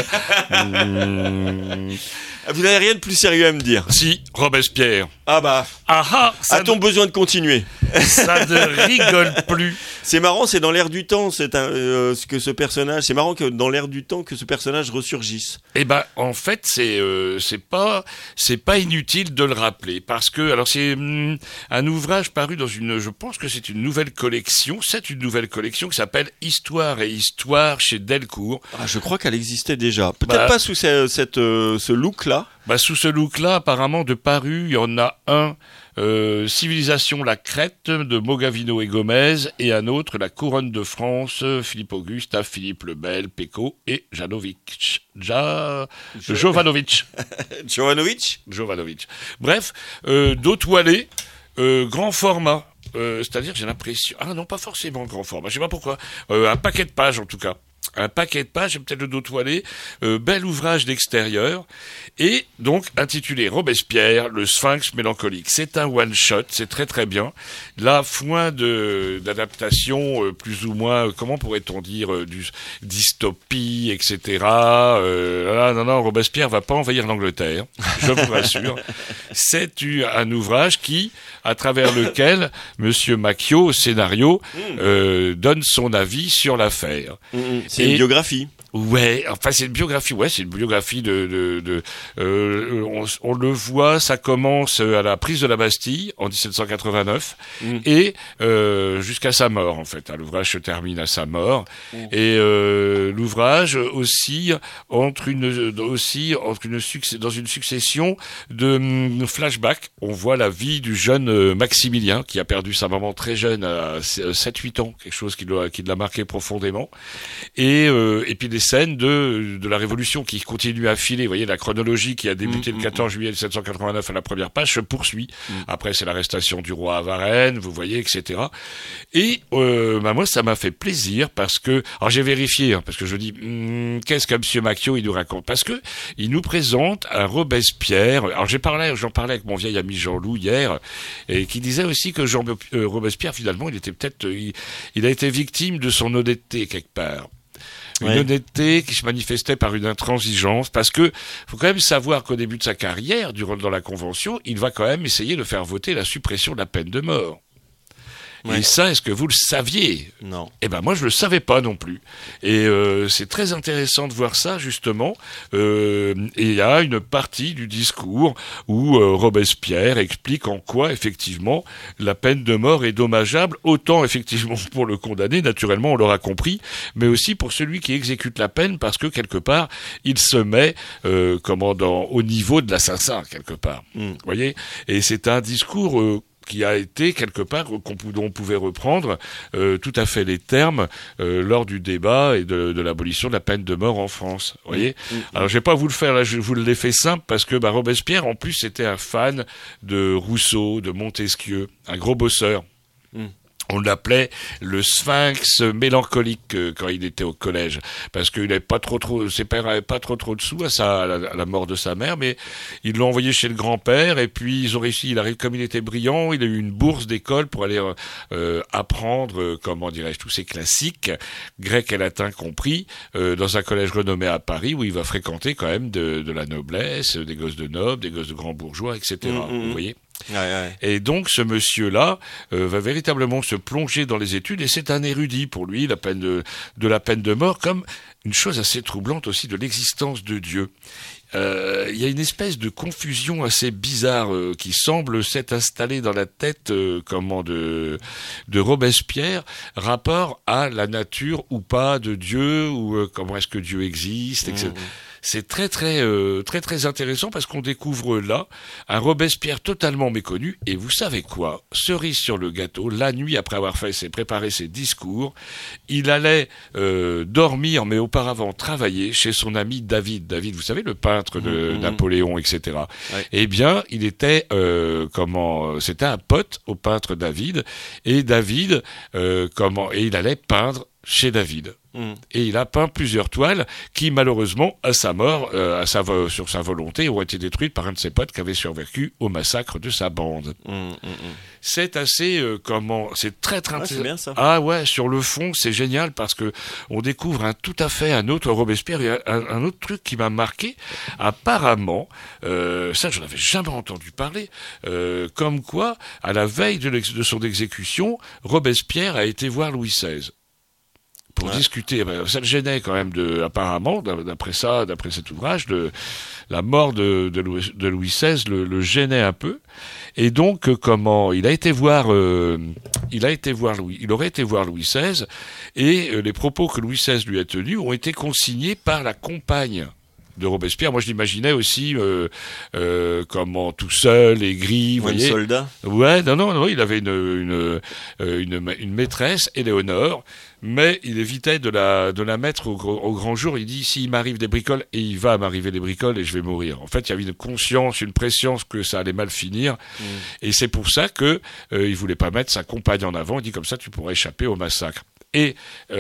Mmh. Vous n'avez rien de plus sérieux à me dire. Si, Robespierre. Ah bah, Ah ah, ça, a-t-on besoin de continuer? ne, ça ne rigole plus. C'est marrant, c'est dans l'air du temps, c'est un, euh, que ce personnage. C'est marrant que dans l'air du temps que ce personnage ressurgisse. Eh ben, en fait, c'est euh, c'est pas c'est pas inutile de le rappeler parce que alors c'est hum, un ouvrage paru dans une, je pense que c'est une nouvelle collection. C'est une nouvelle collection qui s'appelle Histoire et Histoire chez Delcourt. Ah, je crois qu'elle existait déjà. Peut-être Bah. pas sous ce, cette, euh, ce look-là. Bah, sous ce look-là, apparemment, de paru, il y en a un, euh, Civilisation la Crète, de Mogavino et Gomez, et un autre, La Couronne de France, Philippe Auguste, à Philippe le Bel, Péco et Janovic. Ja... Je- Jovanovic. Jovanovic. Jovanovic. Bref, euh, dos toilé, euh, grand format. Euh, c'est-à-dire, j'ai l'impression... Ah non, pas forcément grand format, je sais pas pourquoi. Euh, un paquet de pages, en tout cas. Un paquet de pages, peut-être le dos toilé, euh, bel ouvrage d'extérieur, et donc intitulé Robespierre, le Sphinx mélancolique. C'est un one-shot, c'est très très bien. Là, foin de d'adaptation, euh, plus ou moins, euh, comment pourrait-on dire, euh, du dystopie, et cetera. Euh, là, non, non, Robespierre va pas envahir l'Angleterre, je vous rassure. C'est u- un ouvrage qui, à travers lequel Monsieur Macchio, au scénario, euh, donne son avis sur l'affaire. Mm, mm. C'est Et- une biographie. Ouais, enfin c'est une biographie, ouais, c'est une biographie de, de, de euh, on, on le voit, ça commence à la prise de la Bastille en dix-sept cent quatre-vingt-neuf mmh. et euh, jusqu'à sa mort en fait. L'ouvrage se termine à sa mort mmh. et euh, l'ouvrage aussi entre une aussi entre une succès dans une succession de um, flashbacks. On voit la vie du jeune euh, Maximilien qui a perdu sa maman très jeune à sept huit ans, quelque chose qui l'a qui l'a marqué profondément et euh, et puis des scènes de, de la Révolution qui continue à filer. Vous voyez, la chronologie qui a débuté mmh, le quatorze juillet mille sept cent quatre-vingt-neuf à la première page se poursuit. Mmh. Après, c'est l'arrestation du roi à Varennes, vous voyez, et cetera. Et euh, bah moi, ça m'a fait plaisir parce que... Alors, j'ai vérifié, hein, parce que je dis, hm, qu'est-ce que M. Macchio, il nous raconte? Parce que il nous présente un Robespierre. Alors, j'ai parlé, j'en parlais avec mon vieil ami Jean-Loup hier, et qui disait aussi que Jean euh, Robespierre, finalement, il était peut-être... Il, il a été victime de son honnêteté, quelque part. Une ouais. honnêteté qui se manifestait par une intransigeance, parce que faut quand même savoir qu'au début de sa carrière, durant dans la Convention, il va quand même essayer de faire voter la suppression de la peine de mort. Ouais. Et ça, est-ce que vous le saviez? Non. Eh ben moi, je le savais pas non plus. Et euh, c'est très intéressant de voir ça justement. Euh, et il y a une partie du discours où euh, Robespierre explique en quoi effectivement la peine de mort est dommageable, autant effectivement pour le condamné, naturellement, on l'aura compris, mais aussi pour celui qui exécute la peine, parce que quelque part, il se met euh, comment dans au niveau de l'assassin quelque part. Mm. Vous voyez. Et c'est un discours euh, qui a été quelque part qu'on, dont on pouvait reprendre euh, tout à fait les termes euh, lors du débat et de, de l'abolition de la peine de mort en France. Vous voyez. Mmh, mmh. Alors je vais pas vous le faire là, je vous l'ai fait simple parce que bah, Robespierre en plus était un fan de Rousseau, de Montesquieu, un gros bosseur. Mmh. On l'appelait le sphinx mélancolique euh, quand il était au collège, parce qu'il n'avait pas trop trop, ses pères n'avaient pas trop trop de sous à, sa, à, la, à la mort de sa mère, mais ils l'ont envoyé chez le grand-père et puis ils ont réussi. Il arrive comme il était brillant, il a eu une bourse d'école pour aller euh, apprendre, euh, comment dirais-je, tous ces classiques grecs et latins compris, euh, dans un collège renommé à Paris où il va fréquenter quand même de, de la noblesse, des gosses de nobles, des gosses de grands bourgeois, et cetera. Mmh, vous voyez. Ouais, ouais. Et donc ce monsieur-là euh, va véritablement se plonger dans les études et c'est un érudit pour lui, la peine de, de la peine de mort, comme une chose assez troublante aussi de l'existence de Dieu. Euh, il y a une espèce de confusion assez bizarre euh, qui semble s'être installée dans la tête euh, comment de de Robespierre, rapport à la nature ou pas de Dieu, ou euh, comment est-ce que Dieu existe, et cetera. Mmh. C'est très très euh, très très intéressant parce qu'on découvre là un Robespierre totalement méconnu. Et vous savez quoi? Cerise sur le gâteau, la nuit après avoir fait ses préparé ses discours, il allait euh, dormir, mais auparavant travailler chez son ami David. David, vous savez, le peintre de mmh, Napoléon, et cetera. Ouais. Eh bien, il était euh, comment? C'était un pote au peintre David, et David euh, comment? Et il allait peindre chez David. Mmh. Et il a peint plusieurs toiles qui, malheureusement, à sa mort, euh, à sa vo- sur sa volonté, ont été détruites par un de ses potes qui avait survécu au massacre de sa bande. Mmh, mmh, mmh. C'est assez euh, comment, c'est très très ouais, c'est bien ça. Ah ouais, sur le fond, c'est génial parce que on découvre un tout à fait un autre Robespierre et un, un autre truc qui m'a marqué. Apparemment, euh, ça, je n'avais jamais entendu parler. Euh, comme quoi, à la veille de, de son exécution, Robespierre a été voir Louis seize. Pour ouais. discuter, ça le gênait quand même de, apparemment, d'après ça, d'après cet ouvrage, de, la mort de, de, Louis, de Louis seize le, le gênait un peu. Et donc, euh, comment, il a été voir, euh, il a été voir Louis, il aurait été voir Louis seize, et euh, les propos que Louis seize lui a tenus ont été consignés par la compagne de Robespierre. Moi, je l'imaginais aussi euh, euh, comment tout seul, aigri, vous voyez. Soldat. Ouais, non, non, non, il avait une une une, une, une maîtresse, Éléonore, mais il évitait de la de la mettre au, au grand jour. Il dit, s'il m'arrive des bricoles, et il va m'arriver des bricoles, et je vais mourir. En fait, il y avait une conscience, une prescience que ça allait mal finir, mmh. et c'est pour ça que euh, il voulait pas mettre sa compagne en avant. Il dit, comme ça, tu pourrais échapper au massacre. Et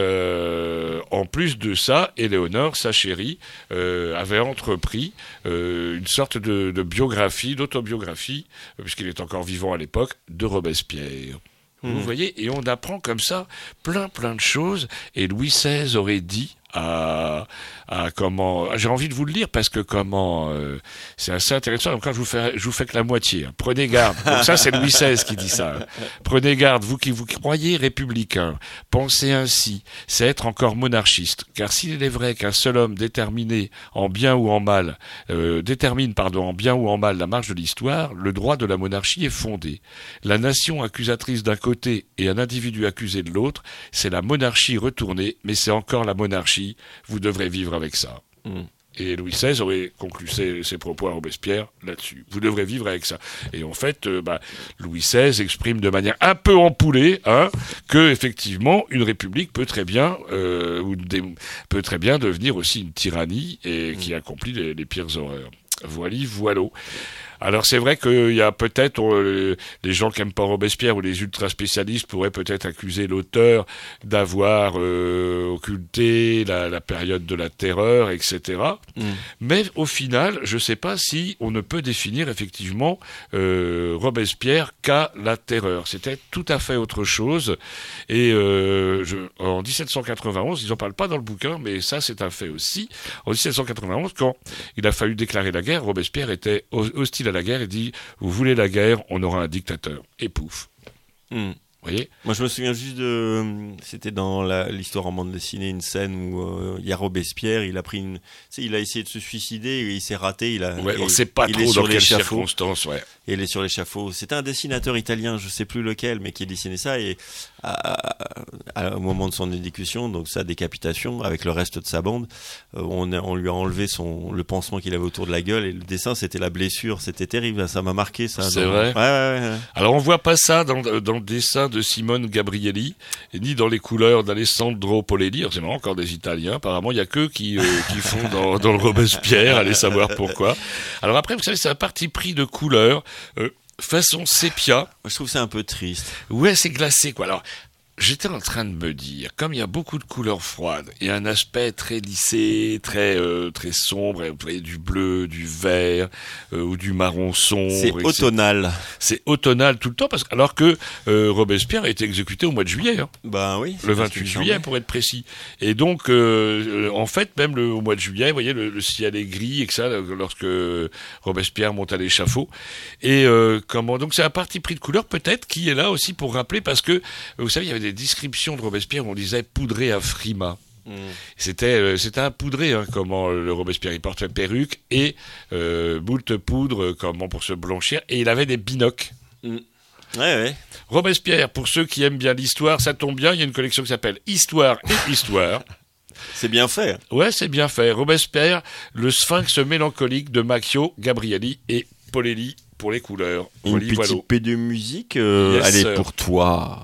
euh, en plus de ça, Éléonore, sa chérie, euh, avait entrepris euh, une sorte de, de biographie, d'autobiographie, euh, puisqu'il est encore vivant à l'époque, de Robespierre. Mmh. Vous voyez, et on apprend comme ça plein plein de choses. Et Louis seize aurait dit à, à comment. J'ai envie de vous le lire parce que comment. Euh, c'est assez intéressant. Donc quand je vous fais, je vous fais que la moitié. Hein. Prenez garde. Donc ça, c'est Louis seize qui dit ça. Hein. Prenez garde, vous qui vous croyez républicain, pensez ainsi, c'est être encore monarchiste. Car s'il est vrai qu'un seul homme déterminé en bien ou en mal, euh, détermine pardon en bien ou en mal la marche de l'histoire, le droit de la monarchie est fondé. La nation accusatrice d'un côté et un individu accusé de l'autre, c'est la monarchie retournée, mais c'est encore la monarchie. Vous devrez vivre avec ça. Mmh. Et Louis seize aurait conclu ses, ses propos à Robespierre là-dessus. Vous devrez vivre avec ça. Et en fait, euh, bah, Louis seize exprime de manière un peu empoulée hein, que effectivement une république peut très bien euh, ou des, peut très bien devenir aussi une tyrannie et mmh. qui accomplit les, les pires horreurs. Voili, voilo. Alors c'est vrai qu'il y a peut-être euh, les gens qui n'aiment pas Robespierre ou les ultra spécialistes pourraient peut-être accuser l'auteur d'avoir euh, occulté la, la période de la terreur, et cetera. Mm. Mais au final, je ne sais pas si on ne peut définir effectivement euh, Robespierre qu'à la terreur. C'était tout à fait autre chose. Et euh, je, en dix-sept cent quatre-vingt-onze, ils n'en parlent pas dans le bouquin, mais ça c'est un fait aussi. En dix-sept cent quatre-vingt-onze, quand il a fallu déclarer la guerre, Robespierre était hostile à la guerre et dit vous voulez la guerre, on aura un dictateur. Et pouf. Mm. Vous voyez ? Moi, je me souviens juste de. C'était dans la, l'histoire en bande dessinée, une scène où euh, il y a Robespierre, il a pris une. Tu sais, il a essayé de se suicider, et il s'est raté. Il a. Ouais, il, on ne sait pas il trop dans quelles l'échafaud. circonstances, ouais. Et il est sur l'échafaud. C'était un dessinateur italien, je sais plus lequel, mais qui dessinait ça. Et à, à, à, au moment de son exécution, donc sa décapitation, avec le reste de sa bande, euh, on, a, on lui a enlevé son le pansement qu'il avait autour de la gueule. Et le dessin, c'était la blessure. C'était terrible. Ça m'a marqué, ça. C'est donc, vrai. Ouais, ouais, ouais. Alors, on voit pas ça dans, dans le dessin de Simone Gabrielli, ni dans les couleurs d'Alessandro Polelli. Alors, c'est marrant, encore des Italiens. Apparemment, il y a qu'eux qui, euh, qui font dans, dans le Robespierre. Allez savoir pourquoi. Alors après, vous savez, c'est un parti pris de couleurs, euh, façon sépia. Moi, je trouve ça un peu triste. Ouais, c'est glacé, quoi. Alors, j'étais en train de me dire, comme il y a beaucoup de couleurs froides et un aspect très lissé, très euh, très sombre, vous voyez du bleu, du vert euh, ou du marron sombre. C'est automnal. C'est automnal tout le temps, parce que alors que euh, Robespierre a été exécuté au mois de juillet. Hein. Bah oui. Le vingt-huit juillet, pour être précis. Et donc, euh, en fait, même le, au mois de juillet, vous voyez, le, le ciel est gris et que ça, lorsque Robespierre monte à l'échafaud. Et euh, comment donc c'est un parti pris de couleur peut-être qui est là aussi pour rappeler, parce que vous savez, il y avait des descriptions de Robespierre où on disait poudré à frima. Mmh. C'était euh, c'était un poudré hein, comment le Robespierre il portait perruque et euh, moult poudre comment pour se blanchir, et il avait des binocles. Mmh. Ouais, ouais. Robespierre, pour ceux qui aiment bien l'histoire, ça tombe bien, il y a une collection qui s'appelle Histoire et Histoire. C'est bien fait. Ouais, c'est bien fait. Robespierre, le sphinx mélancolique de Macchio, Gabrielli et Polelli pour les couleurs. Une petite Voilo. paix de musique, euh, Yes, allez, sir. pour toi.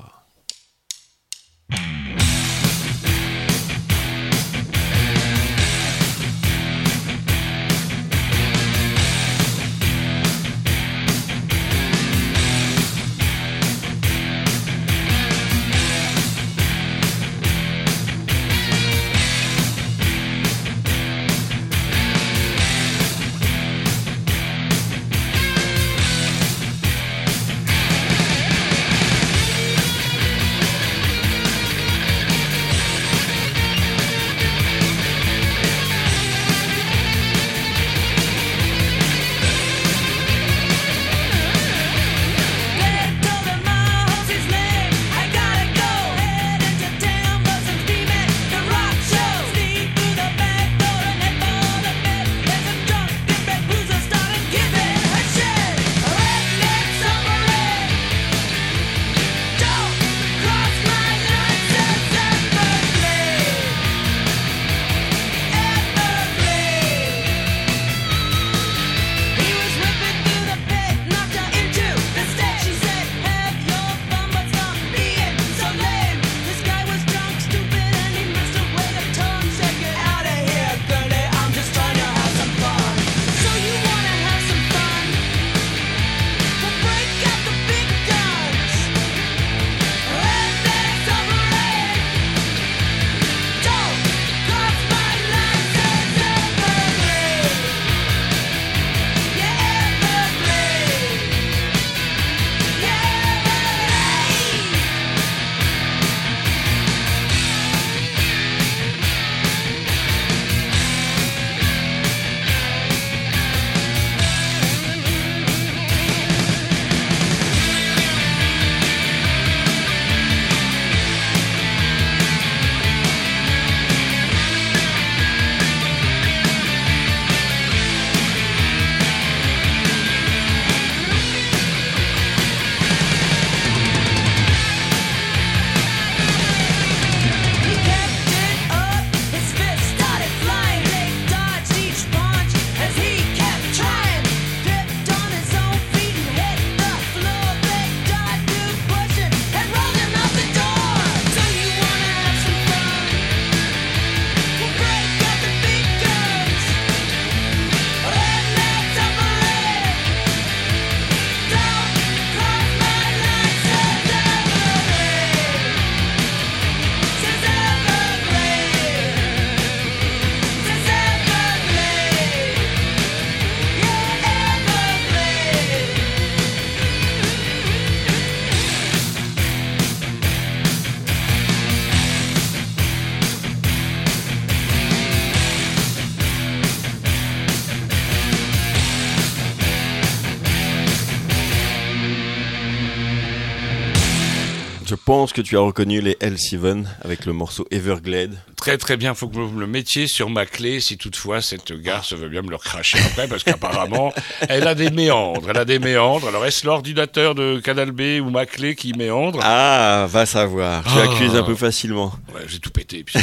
Je pense que tu as reconnu les L sept avec le morceau Everglade. Très très bien, faut que vous me le mettiez sur ma clé si toutefois cette garce veut bien me le recracher après, parce qu'apparemment elle a des méandres, elle a des méandres. Alors est-ce l'ordinateur de Canal B ou ma clé qui méandre? Ah, va savoir, tu Ah. accuses un peu facilement. Ouais, j'ai tout pété. Puis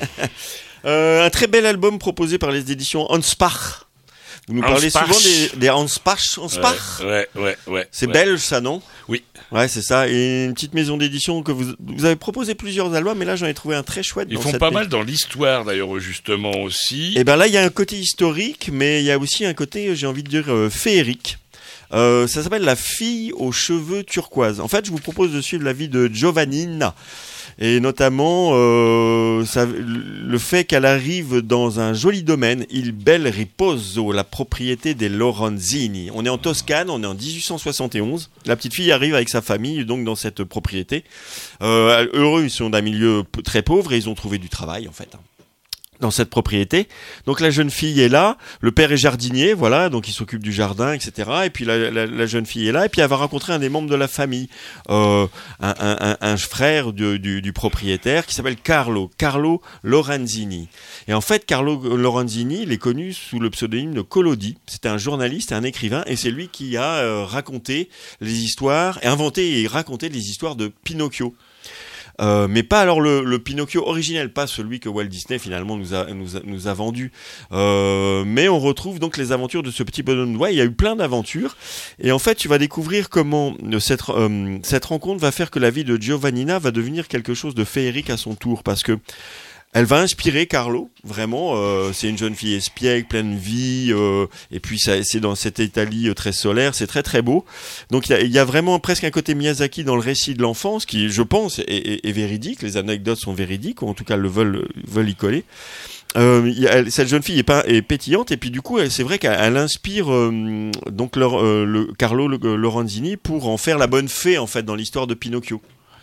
Euh, un très bel album proposé par les éditions Hanspach. Vous nous parlez Hanspach. souvent des, des Hanspach, Hanspach. ouais, ouais, ouais, ouais. C'est ouais. belge ça, non? Oui. Ouais, c'est ça. Et une petite maison d'édition que vous, vous avez proposé plusieurs albums, mais là j'en ai trouvé un très chouette. Ils dans font cette pas maison. mal dans l'histoire d'ailleurs justement aussi. Et ben là il y a un côté historique, mais il y a aussi un côté, j'ai envie de dire, euh, féerique. Euh, ça s'appelle La fille aux cheveux turquoise. En fait, je vous propose de suivre la vie de Giovannina. Et notamment euh, ça, le fait qu'elle arrive dans un joli domaine, Il Bel Riposo, la propriété des Lorenzini. On est en Toscane, on est en dix-huit cent soixante et onze. La petite fille arrive avec sa famille donc dans cette propriété. Euh, heureux, ils sont d'un milieu p- très pauvre et ils ont trouvé du travail en fait. Dans cette propriété. Donc la jeune fille est là, le père est jardinier, voilà, donc il s'occupe du jardin, et cetera. Et puis la, la, la jeune fille est là, et puis elle va rencontrer un des membres de la famille, euh, un, un, un, un frère du, du, du propriétaire qui s'appelle Carlo, Carlo Lorenzini. Et en fait, Carlo Lorenzini, il est connu sous le pseudonyme de Collodi. C'était un journaliste et un écrivain, et c'est lui qui a euh, raconté les histoires, et inventé et raconté les histoires de Pinocchio. Euh, mais pas alors le, le Pinocchio originel, pas celui que Walt Disney finalement nous a, nous a, nous a vendu. Euh, mais on retrouve donc les aventures de ce petit bonhomme de bois. Il y a eu plein d'aventures. Et en fait, tu vas découvrir comment cette, euh, cette rencontre va faire que la vie de Giovannina va devenir quelque chose de féerique à son tour. Parce que elle va inspirer Carlo, vraiment. Euh, c'est une jeune fille espiègle, pleine de vie, euh, et puis ça, c'est dans cette Italie euh, très solaire, c'est très très beau. Donc il y a, y a vraiment presque un côté Miyazaki dans le récit de l'enfance, qui, je pense, est, est, est véridique. Les anecdotes sont véridiques, ou en tout cas le veulent, veulent y coller. Euh, y a, cette jeune fille est, pas, est pétillante, et puis du coup, elle, c'est vrai qu'elle elle inspire euh, donc leur, euh, le Carlo le, Lorenzini pour en faire la bonne fée en fait dans l'histoire de Pinocchio.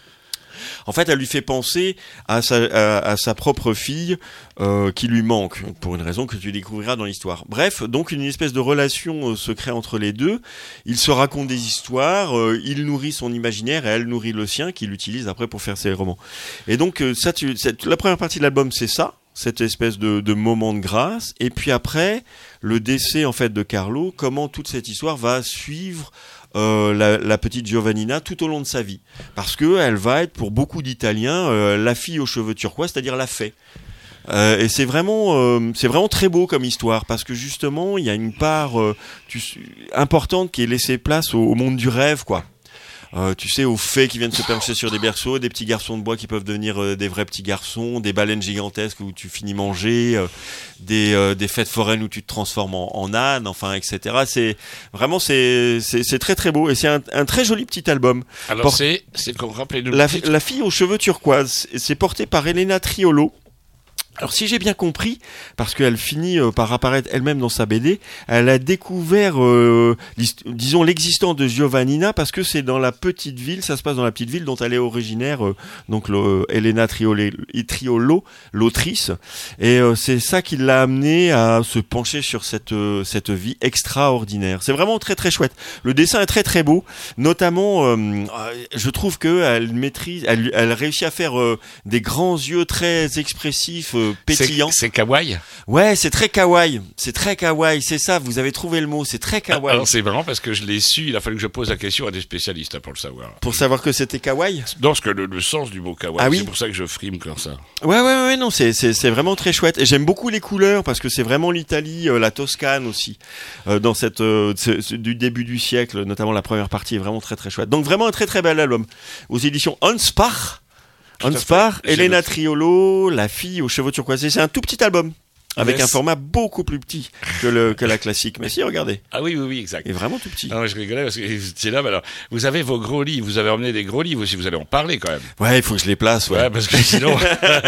En fait, elle lui fait penser à sa, à, à sa propre fille euh, qui lui manque, pour une raison que tu découvriras dans l'histoire. Bref, donc une espèce de relation euh, se crée entre les deux. Il se raconte des histoires, euh, il nourrit son imaginaire et elle nourrit le sien, qu'il utilise après pour faire ses romans. Et donc, euh, ça, tu, ça, la première partie de l'album, c'est ça, cette espèce de, de moment de grâce. Et puis après, le décès en fait de Carlo, comment toute cette histoire va suivre Euh, la, la petite Giovannina tout au long de sa vie, parce que elle va être pour beaucoup d'Italiens euh, la fille aux cheveux turquoise, c'est-à-dire la fée. Euh, et c'est vraiment, euh, c'est vraiment très beau comme histoire, parce que justement il y a une part euh, tu, importante qui est laissée place au, au monde du rêve, quoi. Euh, tu sais, aux fées qui viennent se percher sur des berceaux, des petits garçons de bois qui peuvent devenir euh, des vrais petits garçons, des baleines gigantesques où tu finis manger, euh, des, euh, des fêtes foraines où tu te transformes en, en âne, enfin, et cetera. C'est vraiment, c'est, c'est, c'est très très beau, et c'est un, un très joli petit album. Alors Por- c'est, c'est qu'on rappelez-nous le La, titre. la fille aux cheveux turquoise, c'est porté par Elena Triolo. Alors si j'ai bien compris, parce qu'elle finit euh, par apparaître elle-même dans sa B D, elle a découvert, euh, disons, l'existence de Giovannina parce que c'est dans la petite ville, ça se passe dans la petite ville dont elle est originaire, euh, donc le, euh, Elena Triolo, Triolo, l'autrice, et euh, c'est ça qui l'a amené à se pencher sur cette euh, cette vie extraordinaire. C'est vraiment très très chouette. Le dessin est très très beau, notamment, euh, je trouve que elle maîtrise, elle, elle réussit à faire euh, des grands yeux très expressifs. Euh, pétillant. C'est, c'est kawaii. Ouais, c'est très kawaii. C'est très kawaii. C'est ça. Vous avez trouvé le mot. C'est très kawaii. Alors c'est marrant parce que je l'ai su. Il a fallu que je pose la question à des spécialistes hein, pour le savoir. Pour savoir que c'était kawaii. Dans ce que le, le sens du mot kawaii. Ah oui. C'est pour ça que je frime comme ça. Ouais, ouais, ouais. Non, c'est c'est c'est vraiment très chouette. Et j'aime beaucoup les couleurs parce que c'est vraiment l'Italie, euh, la Toscane aussi, euh, dans cette euh, ce, ce, du début du siècle, notamment la première partie est vraiment très très chouette. Donc vraiment un très très bel album aux éditions Hanspach. Hanspach, Elena Triolo, la fille aux cheveux turquoisés. C'est un tout petit album avec yes. un format beaucoup plus petit que le que la classique. Mais si, regardez. Ah oui, oui, oui, exact. Et vraiment tout petit. Ah, je rigolais parce que c'est là. Mais alors, vous avez vos gros livres. Vous avez emmené des gros livres aussi. Vous allez en parler quand même. Ouais, il faut que je les place. Ouais, ouais parce que sinon.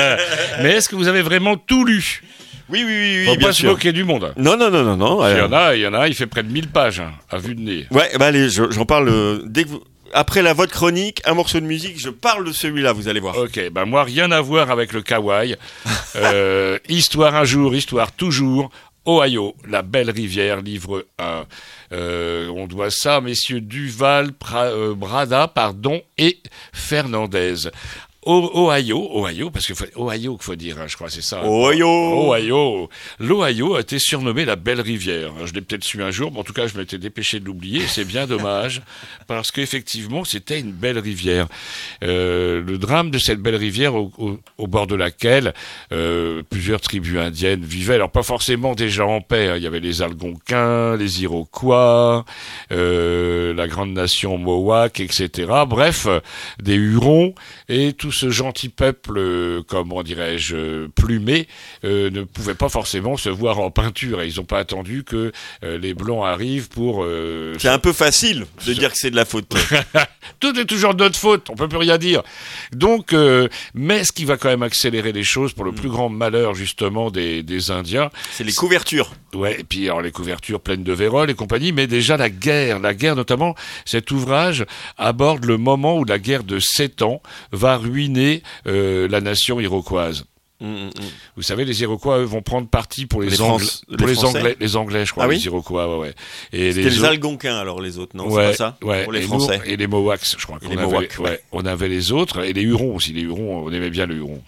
Mais est-ce que vous avez vraiment tout lu? Oui, oui, oui, oui. Faut bien pas sûr. se moquer du monde. Non, non, non, non, non. Il y en a, il y en a. Il fait près de mille pages hein, à vue de nez. Ouais, bah allez, je, j'en parle euh, dès que vous. Après la votre chronique, un morceau de musique, je parle de celui-là, vous allez voir. Ok, ben moi rien à voir avec le kawaii. euh, histoire un jour, histoire toujours. Ohio, la belle rivière, livre un. Euh, on doit ça à messieurs Duval, pra, euh, Brada, pardon, et Fernandez. Ohio, Ohio, parce que faut, Ohio qu'il faut dire, hein, je crois, c'est ça. Ohio. Ohio. L'Ohio a été surnommé la belle rivière. Je l'ai peut-être su un jour, mais en tout cas, je m'étais dépêché de l'oublier. C'est bien dommage, parce qu'effectivement, c'était une belle rivière. Euh, le drame de cette belle rivière, au, au, au bord de laquelle euh, plusieurs tribus indiennes vivaient. Alors, pas forcément des gens en paix. Hein. Il y avait les Algonquins, les Iroquois, euh, la grande nation Mohawk, et cetera. Bref, des Hurons et tout ce gentil peuple, euh, comment dirais-je, euh, plumé, euh, ne pouvait pas forcément se voir en peinture. Et ils n'ont pas attendu que euh, les Blancs arrivent pour... Euh, c'est un peu facile de dire que c'est de la faute. Tout est toujours de notre faute, on peut plus rien dire. Donc, euh, mais ce qui va quand même accélérer les choses pour le plus grand malheur justement des, des Indiens... C'est les couvertures. Ouais, et puis alors les couvertures pleines de vérole et compagnie, mais déjà la guerre, la guerre notamment, cet ouvrage aborde le moment où la guerre de sept ans va ruiner euh, la nation iroquoise. Mmh, mmh. Vous savez, les Iroquois eux, vont prendre parti pour les, les Anglais, France, pour les, les Anglais, les Anglais, je crois, ah les oui Iroquois, ouais, ouais. Et c'était les, les autres... Algonquins alors les autres, non, ouais, c'est pas ça ouais, pour les et Français nous, et les Mohawks, je crois qu'on les avait, Mohawks, ouais, ouais. on avait les autres et les Hurons aussi. Les Hurons, on aimait bien les Hurons.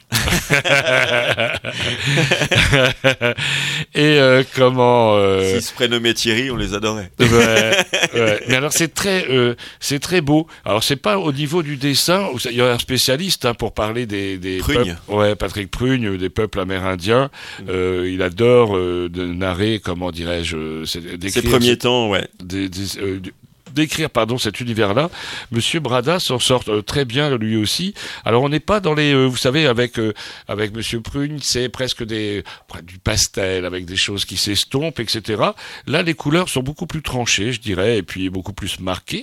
et euh, comment euh... S'ils se prénommaient Thierry, on les adorait. ouais, ouais. Mais alors c'est très, euh, c'est très beau. Alors c'est pas au niveau du dessin. Il y a un spécialiste hein, pour parler des, des Prugne. peuples. Ouais, Patrick Prugne, des peuples amérindiens. Euh, il adore euh, de narrer, comment dirais-je, ces premiers temps, ouais. Des, des, euh, d'écrire pardon cet univers-là. Monsieur Brada s'en sort euh, très bien lui aussi. Alors on n'est pas dans les, euh, vous savez, avec euh, avec Monsieur Prugne, c'est presque des du pastel avec des choses qui s'estompent, et cetera. Là, les couleurs sont beaucoup plus tranchées, je dirais, et puis beaucoup plus marquées.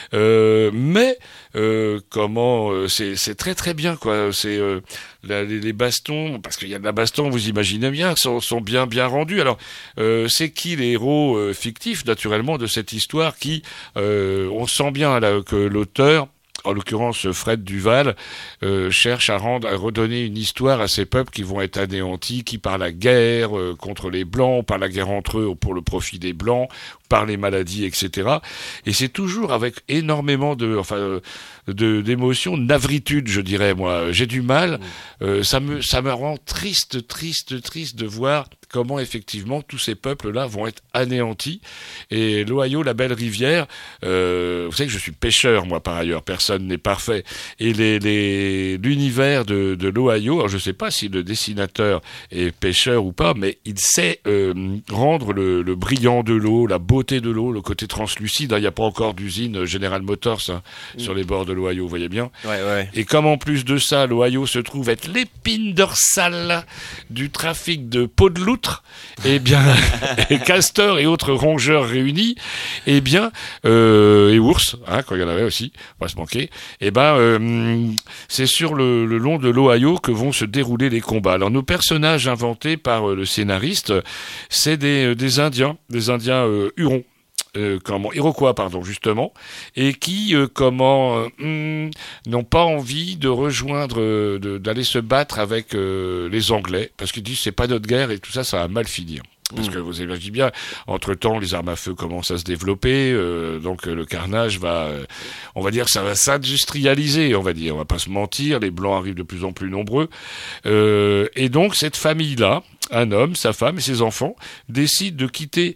Euh, mais euh, comment, euh, c'est c'est très très bien quoi. C'est euh, la, les, les bastons, parce qu'il y a de la baston, vous imaginez bien, sont, sont bien bien rendus. Alors, euh, c'est qui les héros euh, fictifs, naturellement, de cette histoire qui, euh, on sent bien là que l'auteur, en l'occurrence Fred Duval, euh, cherche à rendre, à redonner une histoire à ces peuples qui vont être anéantis, qui par la guerre euh, contre les Blancs, par la guerre entre eux pour le profit des Blancs, par les maladies, et cetera. Et c'est toujours avec énormément de, enfin, de d'émotions, de navritude, je dirais moi. J'ai du mal. Euh, ça me, ça me rend triste, triste, triste de voir comment effectivement tous ces peuples-là vont être anéantis. Et l'Ohio, la belle rivière, euh, vous savez que je suis pêcheur moi par ailleurs, personne n'est parfait. Et les, les, l'univers de, de l'Ohio, alors je ne sais pas si le dessinateur est pêcheur ou pas, mais il sait euh, rendre le, le brillant de l'eau, la beauté de l'eau, le côté translucide. Il n'y a pas encore d'usine General Motors hein, mmh. sur les bords de l'Ohio, vous voyez bien. Ouais, ouais. Et comme en plus de ça, l'Ohio se trouve être l'épine dorsale du trafic de peau de loutre, eh bien, et castors et autres rongeurs réunis, eh bien, euh, et ours, hein, quand il y en avait aussi, pas se manquer, eh ben, euh, c'est sur le, le long de l'Ohio que vont se dérouler les combats. Alors, nos personnages inventés par euh, le scénariste, c'est des, euh, des Indiens, des Indiens euh, Hurons. Euh, comment Iroquois pardon justement et qui euh, comment euh, hmm, n'ont pas envie de rejoindre euh, de, d'aller se battre avec euh, les Anglais parce qu'ils disent c'est pas notre guerre et tout ça ça va mal finir. Parce que vous imaginez bien, entre-temps, les armes à feu commencent à se développer, euh, donc euh, le carnage va, euh, on va dire, ça va s'industrialiser, on va dire, on va pas se mentir, les Blancs arrivent de plus en plus nombreux, euh, et donc cette famille-là, un homme, sa femme et ses enfants décident de quitter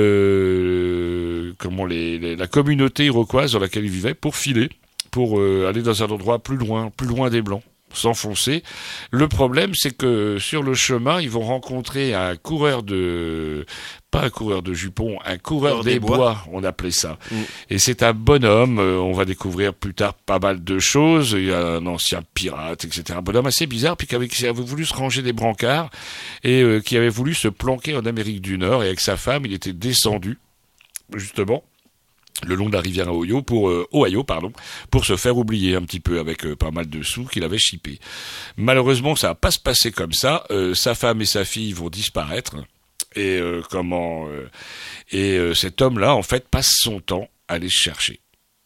euh, comment les, les, la communauté iroquoise dans laquelle ils vivaient pour filer, pour euh, aller dans un endroit plus loin, plus loin des Blancs. S'enfoncer. Le problème, c'est que sur le chemin, ils vont rencontrer un coureur de, pas un coureur de jupons, un coureur des, des bois, bois, on appelait ça. Mm. Et c'est un bonhomme, euh, on va découvrir plus tard pas mal de choses, il y a un ancien pirate, et cetera. Un bonhomme assez bizarre, puis qui avait, qui avait voulu se ranger des brancards, et euh, qui avait voulu se planquer en Amérique du Nord, et avec sa femme, il était descendu, justement, le long de la rivière Ohio pour euh, Ohio pardon pour se faire oublier un petit peu avec euh, pas mal de sous qu'il avait chippés. Malheureusement, ça va pas se passer comme ça. Euh, sa femme et sa fille vont disparaître et euh, comment euh, et euh, cet homme-là en fait passe son temps à les chercher.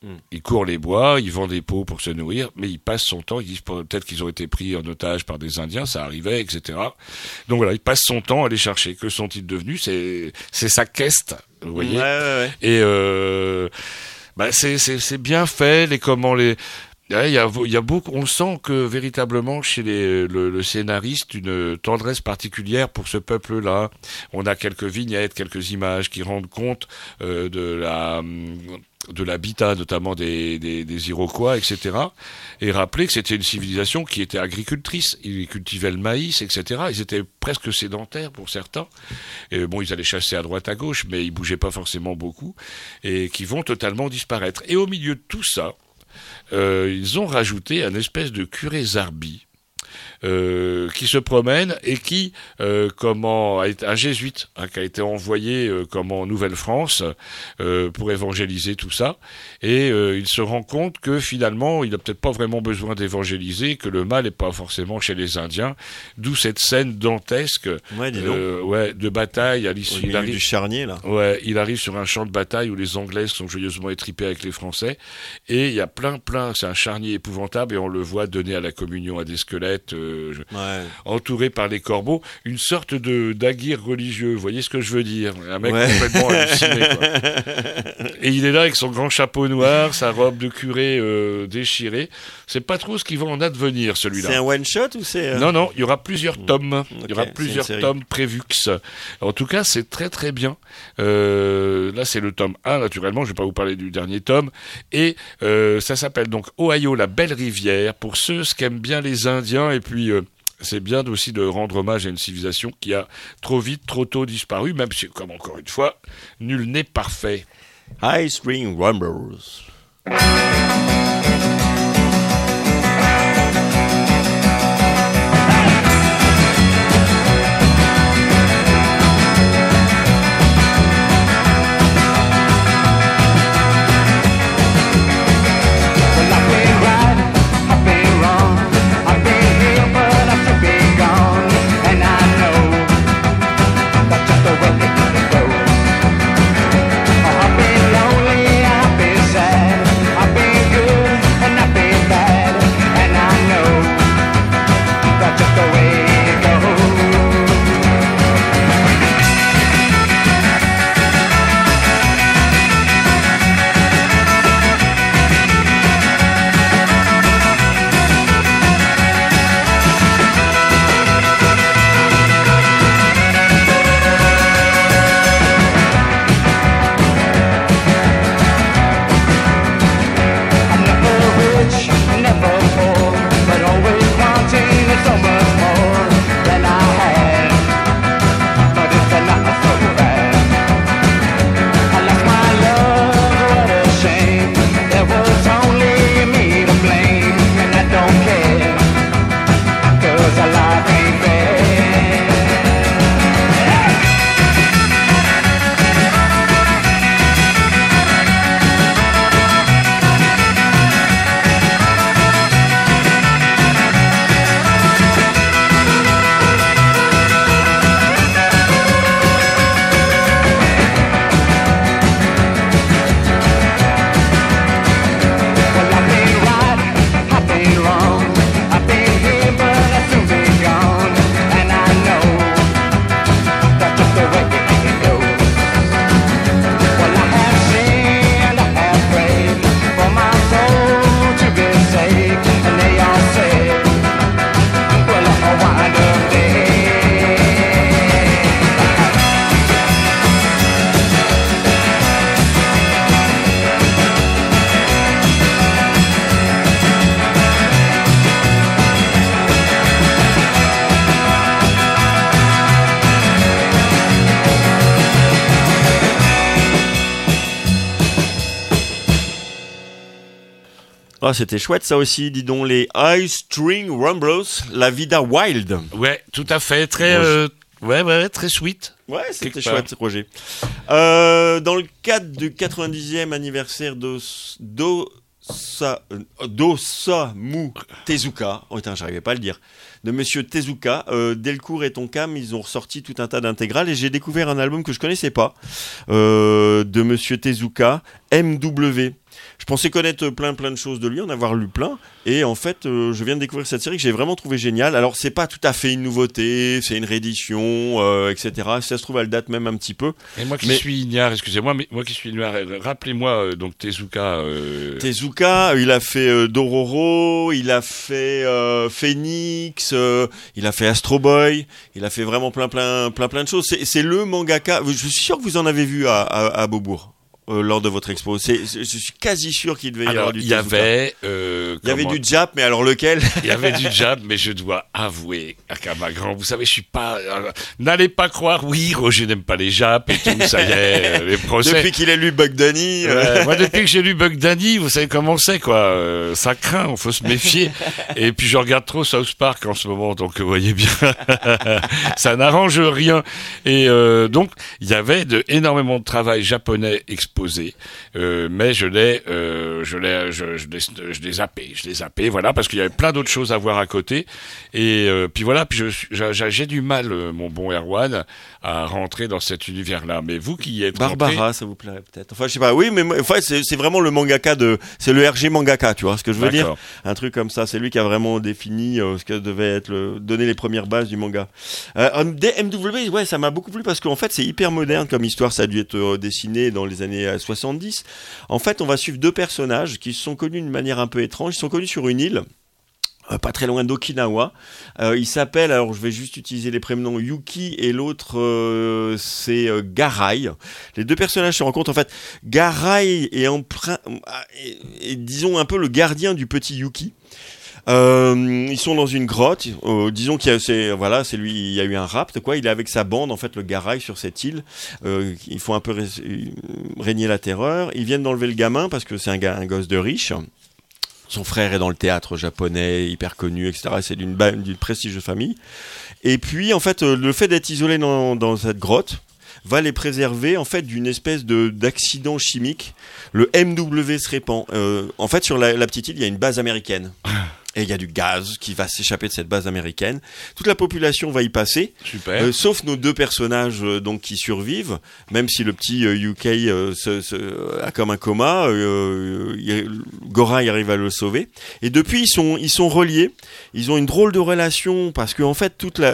Mm. Il court les bois, il vend des peaux pour se nourrir, mais il passe son temps, ils disent peut-être qu'ils ont été pris en otage par des Indiens, ça arrivait, et cetera. Donc voilà, il passe son temps à les chercher. Que sont-ils devenus? C'est, c'est sa quête, vous voyez. Ouais, ouais, ouais. Et euh, bah c'est, c'est, c'est bien fait, les comment les. Il y a, il y a beaucoup, on sent que véritablement chez les, le, le scénariste une tendresse particulière pour ce peuple-là. On a quelques vignettes, quelques images qui rendent compte euh, de la de l'habitat, notamment des, des, des Iroquois, et cetera. Et rappeler que c'était une civilisation qui était agricultrice. Ils cultivaient le maïs, et cetera. Ils étaient presque sédentaires pour certains. Et bon, ils allaient chasser à droite à gauche, mais ils bougeaient pas forcément beaucoup, et qui vont totalement disparaître. Et au milieu de tout ça, Euh, ils ont rajouté un espèce de curé zarbi euh, qui se promène et qui, euh, comment, un jésuite hein, qui a été envoyé euh, comme en Nouvelle-France euh, pour évangéliser tout ça. Et euh, il se rend compte que finalement, il n'a peut-être pas vraiment besoin d'évangéliser, que le mal n'est pas forcément chez les Indiens. D'où cette scène dantesque, ouais, dis donc. Euh, ouais, de bataille à l'issue. Il arrive du charnier là. Ouais, il arrive sur un champ de bataille où les Anglais sont joyeusement étripés avec les Français. Et il y a plein, plein. C'est un charnier épouvantable et on le voit donner à la communion à des squelettes. Euh, Ouais. entouré par les corbeaux, une sorte de d'aguirre religieux, vous voyez ce que je veux dire, un mec ouais. complètement halluciné quoi. Et il est là avec son grand chapeau noir, sa robe de curé euh, déchirée, c'est pas trop ce qui va en advenir celui-là. C'est un one shot ou c'est... Euh... Non, non, il y aura plusieurs tomes, okay, il y aura plusieurs tomes prévus. En tout cas, c'est très très bien. Euh, là, c'est le tome un, naturellement, je vais pas vous parler du dernier tome, et euh, ça s'appelle donc Ohio, la belle rivière, pour ceux qui aiment bien les Indiens, et puis euh, c'est bien aussi de rendre hommage à une civilisation qui a trop vite, trop tôt disparu, même si, comme encore une fois, nul n'est parfait. High Spring Rumbles. Ah, c'était chouette ça aussi, dis donc, les High String Rumbles, la vida wild. Ouais, tout à fait, très, euh, ouais, ouais, très sweet. Ouais, c'était chouette, part. Roger. Euh, dans le cadre du quatre-vingt-dixième anniversaire d'Os, d'Osa, euh, d'Osamu Tezuka, oh putain, j'arrivais pas à le dire, de Monsieur Tezuka, euh, Delcourt et Tonkam, ils ont ressorti tout un tas d'intégrales et j'ai découvert un album que je connaissais pas, euh, de Monsieur Tezuka, M W. Je pensais connaître plein plein de choses de lui, en avoir lu plein, et en fait, euh, je viens de découvrir cette série que j'ai vraiment trouvé géniale. Alors, c'est pas tout à fait une nouveauté, c'est une réédition, euh, et cetera. Si ça se trouve, elle date même un petit peu. Et moi qui mais... suis ignare, excusez-moi, mais moi qui suis ignare, rappelez-moi euh, donc Tezuka. Euh... Tezuka, il a fait euh, Dororo, il a fait euh, Phoenix, euh, il a fait Astro Boy, il a fait vraiment plein plein plein plein de choses. C'est, c'est le mangaka. Je suis sûr que vous en avez vu à, à, à Beaubourg. Euh, lors de votre expo, c'est, c'est, je suis quasi sûr qu'il devait y alors, avoir du il y Tezuka. avait, euh, il y avait du Jap, mais alors lequel? Il y avait du Jap, mais je dois avouer à Camagrand, vous savez, je suis pas. Euh, n'allez pas croire, oui, Roger n'aime pas les Japs et tout, ça y est, les procès. Depuis qu'il a lu Bug Danny. Euh, moi, depuis que j'ai lu Bug Danny, vous savez comment c'est, quoi. Euh, ça craint, il faut se méfier. Et puis je regarde trop South Park en ce moment, donc vous voyez bien, ça n'arrange rien. Et euh, donc, il y avait de, énormément de travail japonais exposé. Euh, mais je l'ai, euh, je l'ai, je, je, l'ai, je l'ai zappé, je l'ai zappé, voilà, parce qu'il y avait plein d'autres choses à voir à côté. Et euh, puis voilà, puis je, j'ai, j'ai du mal, mon bon Erwan, à rentrer dans cet univers-là. Mais vous qui y êtes Barbara, rentré... ça vous plairait peut-être. Enfin, je sais pas. Oui, mais enfin, c'est, c'est vraiment le mangaka de, c'est le R G mangaka, tu vois ce que je veux D'accord. dire. Un truc comme ça, c'est lui qui a vraiment défini euh, ce que devait être le, donner les premières bases du manga. Euh, M W, ouais, ça m'a beaucoup plu parce qu'en fait, c'est hyper moderne comme histoire. Ça a dû être euh, dessiné dans les années soixante-dix. En fait, on va suivre deux personnages qui se sont connus d'une manière un peu étrange. Ils sont connus sur une île, euh, pas très loin d'Okinawa. Euh, ils s'appellent, alors je vais juste utiliser les prénoms, Yuki et l'autre euh, c'est euh, Garai. Les deux personnages se rencontrent. En fait, Garai est, emprunt, est, est, disons, un peu le gardien du petit Yuki. Euh, ils sont dans une grotte. Euh, disons qu'il y a, c'est, voilà, c'est lui. Il y a eu un rapt, quoi. Il est avec sa bande, en fait, le Garai sur cette île. Euh, il faut un peu ré- régner la terreur. Ils viennent d'enlever le gamin parce que c'est un, gars, un gosse de riche. Son frère est dans le théâtre japonais, hyper connu, et cetera. C'est d'une, d'une prestigieuse famille. Et puis, en fait, le fait d'être isolé dans, dans cette grotte va les préserver en fait d'une espèce de d'accident chimique. Le M W se répand. Euh, en fait, sur la, la petite île, il y a une base américaine. Et il y a du gaz qui va s'échapper de cette base américaine. Toute la population va y passer, Super. Euh, sauf nos deux personnages euh, donc qui survivent. Même si le petit euh, U K euh, se, se, a comme un coma, euh, il, Gora il arrive à le sauver. Et depuis ils sont ils sont reliés. Ils ont une drôle de relation parce que en fait toute la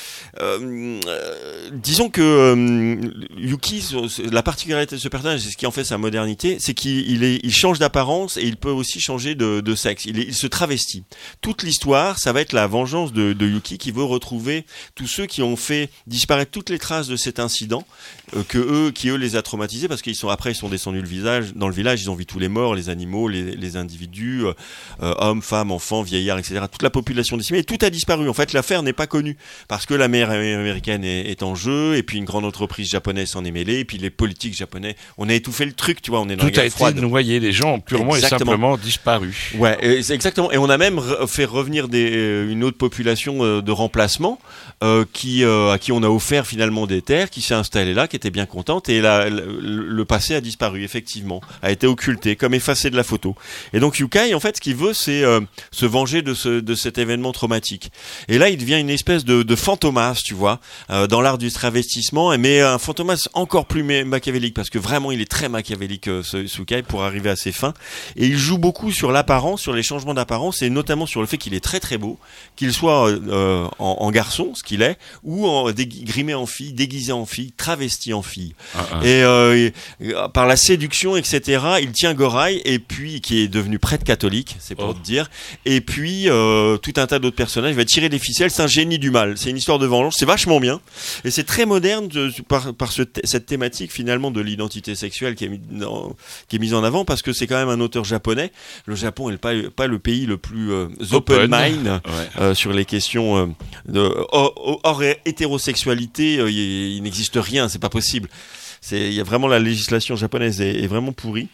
Euh, euh, disons que euh, Yuki, la particularité de ce personnage, c'est ce qui en fait sa modernité, c'est qu'il il est, il change d'apparence et il peut aussi changer de, de sexe. Il, est, il se travestit. Toute l'histoire, ça va être la vengeance de, de Yuki qui veut retrouver tous ceux qui ont fait disparaître toutes les traces de cet incident, euh, que eux, qui eux les a traumatisés parce qu'ils sont après ils sont descendus le visage, dans le village, ils ont vu tous les morts, les animaux, les, les individus, euh, hommes, femmes, enfants, vieillards, et cetera. Toute la population décimée, et tout a disparu. En fait, l'affaire n'est pas connue parce que la mère américaine est, est en jeu, et puis une grande entreprise japonaise s'en est mêlée, et puis les politiques japonais, on a étouffé le truc, tu vois, on est dans tout la guerre a été froide. noyé, les gens ont purement exactement. et simplement disparu. Ouais, et c'est exactement. Et on a même re- fait revenir des, euh, une autre population euh, de remplacement euh, qui, euh, à qui on a offert finalement des terres, qui s'est installée là, qui était bien contente, et la, le, le passé a disparu, effectivement, a été occulté, comme effacé de la photo. Et donc Yukai, en fait, ce qu'il veut, c'est euh, se venger de, ce, de cet événement traumatique. Et là, il devient une espèce de, de fantomas, tu vois, euh, dans l'art du travestissement, mais un fantomas encore plus machiavélique, parce que vraiment, il est très machiavélique, euh, ce Yukai, pour arriver à ses fins. Et il joue beaucoup sur l'apparence, sur les changements d'apparence, et notamment sur le fait qu'il est très très beau, qu'il soit euh, en, en garçon, ce qu'il est, ou en dégui- grimé en fille, déguisé en fille, travesti en fille. Ah, ah. Et, euh, et, et par la séduction, et cetera, il tient Gorai, et puis qui est devenu prêtre catholique, c'est pour Oh. te dire. Et puis euh, tout un tas d'autres personnages. Il va tirer des ficelles. C'est un génie du mal. C'est une histoire de vengeance. C'est vachement bien. Et c'est très moderne de, par, par ce, cette thématique finalement de l'identité sexuelle qui est, mis dans, qui est mise en avant, parce que c'est quand même un auteur japonais. Le Japon n'est pas, pas le pays le plus euh, open, Open. mind Ouais. euh, sur les questions euh, de hors, hors hétérosexualité. Euh, il, il n'existe rien. C'est pas possible. C'est, il y a vraiment la législation japonaise est, est vraiment pourrie.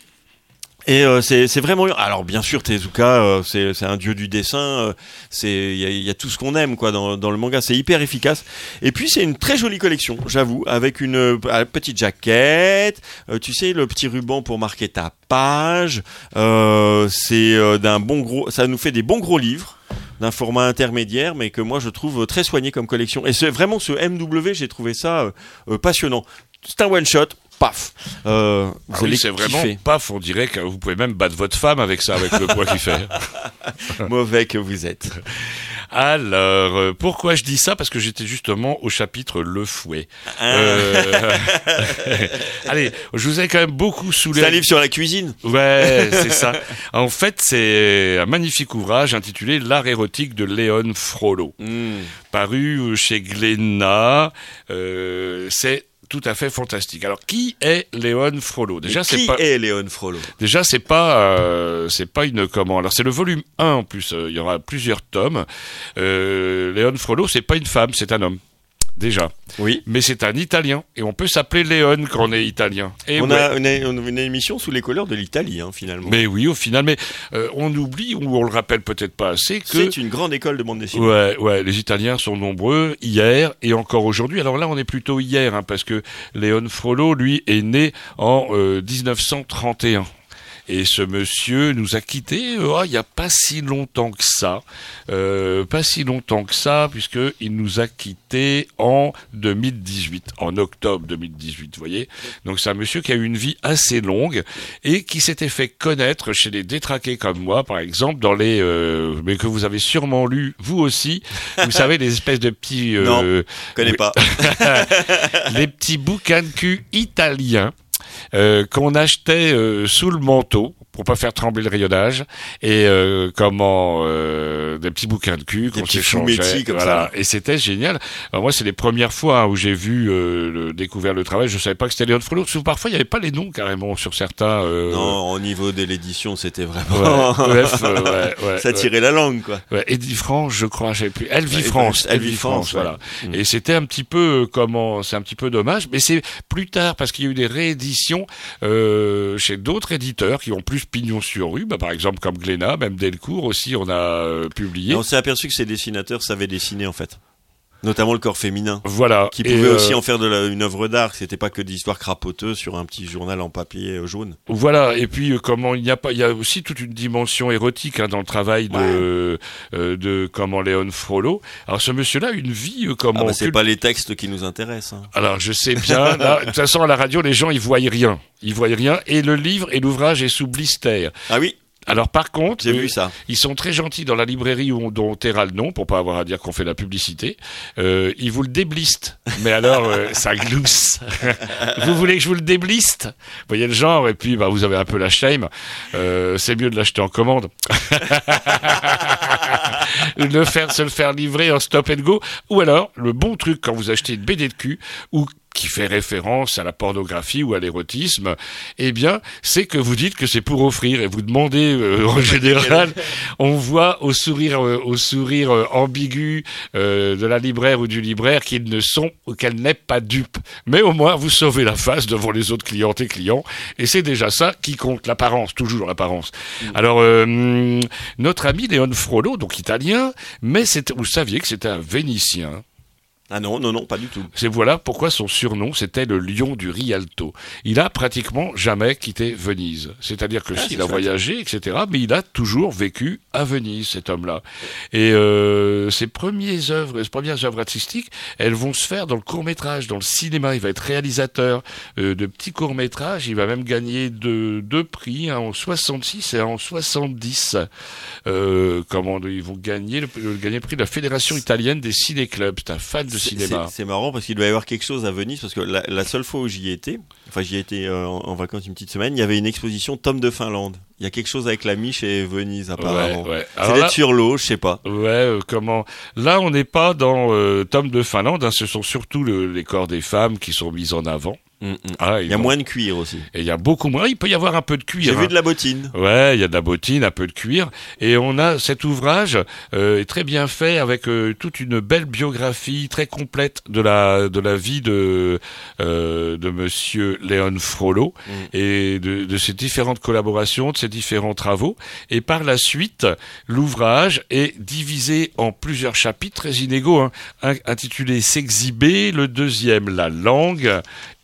Et euh, c'est, c'est vraiment. Alors bien sûr, Tezuka, euh, c'est, c'est un dieu du dessin. Euh, c'est, il y a, y a tout ce qu'on aime quoi dans, dans le manga. C'est hyper efficace. Et puis c'est une très jolie collection, j'avoue, avec une euh, petite jaquette. Euh, tu sais, le petit ruban pour marquer ta page. Euh, c'est euh, d'un bon gros. Ça nous fait des bons gros livres d'un format intermédiaire, mais que moi je trouve très soigné comme collection. Et c'est vraiment ce M W, j'ai trouvé ça euh, euh, passionnant. C'est un one shot. paf. Euh, vous Ah allez oui, c'est kiffer. vraiment paf, on dirait que vous pouvez même battre votre femme avec ça, avec le poids qu'il fait. Mauvais que vous êtes. Alors, euh, pourquoi je dis ça? Parce que j'étais justement au chapitre Le Fouet. Ah. Euh... Allez, je vous ai quand même beaucoup saoulé. C'est un livre sur la cuisine. Ouais, c'est ça. En fait, c'est un magnifique ouvrage intitulé L'art érotique de Léon Frollo, Mmh. paru chez Glénat. Euh, c'est tout à fait fantastique. Alors, qui est Léon Frollo? Déjà, c'est Qui pas. est Léon Frollo? Déjà, c'est pas, euh, c'est pas une comment. Alors, c'est le volume un en plus. Euh, il y aura plusieurs tomes. Euh, Léon Frollo, c'est pas une femme, c'est un homme. Déjà. Oui. Mais c'est un Italien. Et on peut s'appeler Léon quand on est italien. Et On, ouais. a une, une, une émission sous les couleurs de l'Italie, hein, finalement. Mais oui, au final. Mais euh, on oublie, ou on le rappelle peut-être pas assez, que. C'est une grande école de bande dessinée. Ouais, ouais, les Italiens sont nombreux, hier et encore aujourd'hui. Alors là, on est plutôt hier, hein, parce que Léon Frollo, lui, est né en euh, dix-neuf cent trente et un. Et ce monsieur nous a quittés euh, oh, il n'y a pas si longtemps que ça. Euh, pas si longtemps que ça, puisqu'il nous a quittés en deux mille dix-huit, en octobre deux mille dix-huit, vous voyez. Donc c'est un monsieur qui a eu une vie assez longue et qui s'était fait connaître chez les détraqués comme moi, par exemple, dans les... Euh, mais que vous avez sûrement lu, vous aussi. Vous savez, les espèces de petits... Euh, Non, je connais oui. pas. Les petits bouquins de cul italiens. Euh, qu'on achetait euh, sous le manteau pour pas faire trembler le rayonnage et euh, comment euh, des petits bouquins de cul qu'on petits s'échangeait, fumetti comme voilà. ça. Et c'était génial. Alors moi, c'est les premières fois hein, où j'ai vu euh, le, découvert le travail. Je savais pas que c'était Léon Frollo. Parce que parfois, il y avait pas les noms carrément sur certains. Euh... Non, au niveau de l'édition, c'était vraiment. Ouais, bref, euh, ouais, ouais, ça ouais. tirait la langue, quoi. Ouais, Eddie France, je crois, je sais plus. Elvie Ouais, France, Elvie Elvie France, France, ouais. voilà. Mm. Et c'était un petit peu euh, comment, c'est un petit peu dommage, mais c'est plus tard parce qu'il y a eu des rééditions euh, chez d'autres éditeurs qui ont plus pignon sur rue, bah, par exemple comme Glénat, même Delcourt aussi, on a euh, publié. Et on s'est aperçu que ces dessinateurs savaient dessiner, en fait. Notamment le corps féminin. Voilà. Qui Et, pouvait euh, aussi en faire de la, une œuvre d'art. C'était pas que d'histoires crapoteuses sur un petit journal en papier euh, jaune. Voilà. Et puis euh, comment il n'y a pas, il y a aussi toute une dimension érotique hein, dans le travail de Ouais. euh, de comment Léon Frollo. Alors ce monsieur-là a une vie euh, comment. Ah bah, c'est que- pas les textes qui nous intéressent. Hein. Alors je sais bien. Là, de toute façon à la radio les gens ils voient rien. Ils voient rien. Et le livre et l'ouvrage est sous blister. Ah oui, Alors par contre, j'ai euh, vu ça. ils sont très gentils dans la librairie où on, dont on taira le nom pour pas avoir à dire qu'on fait de la publicité. Euh, ils vous le déblistent, mais alors euh, ça glousse. Vous voulez que je vous le débliste? Vous voyez le genre et puis bah vous avez un peu la shame. Euh, c'est mieux de l'acheter en commande. de le faire, se le faire livrer en stop and go. Ou alors le bon truc quand vous achetez une B D de cul ou qui fait référence à la pornographie ou à l'érotisme, eh bien, c'est que vous dites que c'est pour offrir et vous demandez euh, en général, on voit au sourire, euh, au sourire euh, ambigu euh, de la libraire ou du libraire qu'ils ne sont ou qu'elle n'est pas dupe. Mais au moins, vous sauvez la face devant les autres clientes et clients, et c'est déjà ça qui compte, l'apparence, toujours l'apparence. Mmh. Alors, euh, hum, notre ami Léon Frollo, donc italien, mais c'était, vous saviez que c'était un Vénitien. Ah non, non, non, pas du tout. C'est voilà pourquoi son surnom c'était le lion du Rialto. Il a pratiquement jamais quitté Venise. C'est-à-dire que Ah, s'il c'est a chouette. voyagé, et cetera, mais il a toujours vécu à Venise, cet homme-là. Et euh, ses premières œuvres, ses premières œuvres artistiques, elles vont se faire dans le court-métrage, dans le cinéma. Il va être réalisateur euh, de petits courts-métrages. Il va même gagner deux, deux prix, un en soixante-six et un en soixante-dix. Euh, comment ils vont gagner le, le, gagner le prix de la Fédération italienne des ciné-clubs. C'est un fan de C'est- cinéma. C'est c'est marrant parce qu'il doit y avoir quelque chose à Venise parce que la, la seule fois où j'y étais, enfin j'y étais euh, en, en vacances une petite semaine, il y avait une exposition Tom de Finlande. Il y a quelque chose avec la miche et Venise apparemment. Ouais, ouais. C'est Alors d'être là- sur l'eau, je sais pas. Ouais, euh, comment là on n'est pas dans euh, Tom de Finlande, hein, ce sont surtout le, les corps des femmes qui sont mis en avant. Mm, mm. Ah, Il y a moins de cuir aussi. Et il y a beaucoup moins. Il peut y avoir un peu de cuir. J'ai hein. vu de la bottine. Ouais, il y a de la bottine, un peu de cuir, et on a cet ouvrage euh, est très bien fait avec euh, toute une belle biographie très complète de la de la vie de euh, de Monsieur Léon Frollo Mm. et de, de ses différentes collaborations, de ses différents travaux. Et par la suite, l'ouvrage est divisé en plusieurs chapitres très inégaux, hein, un intitulé S'exhiber, le deuxième La langue.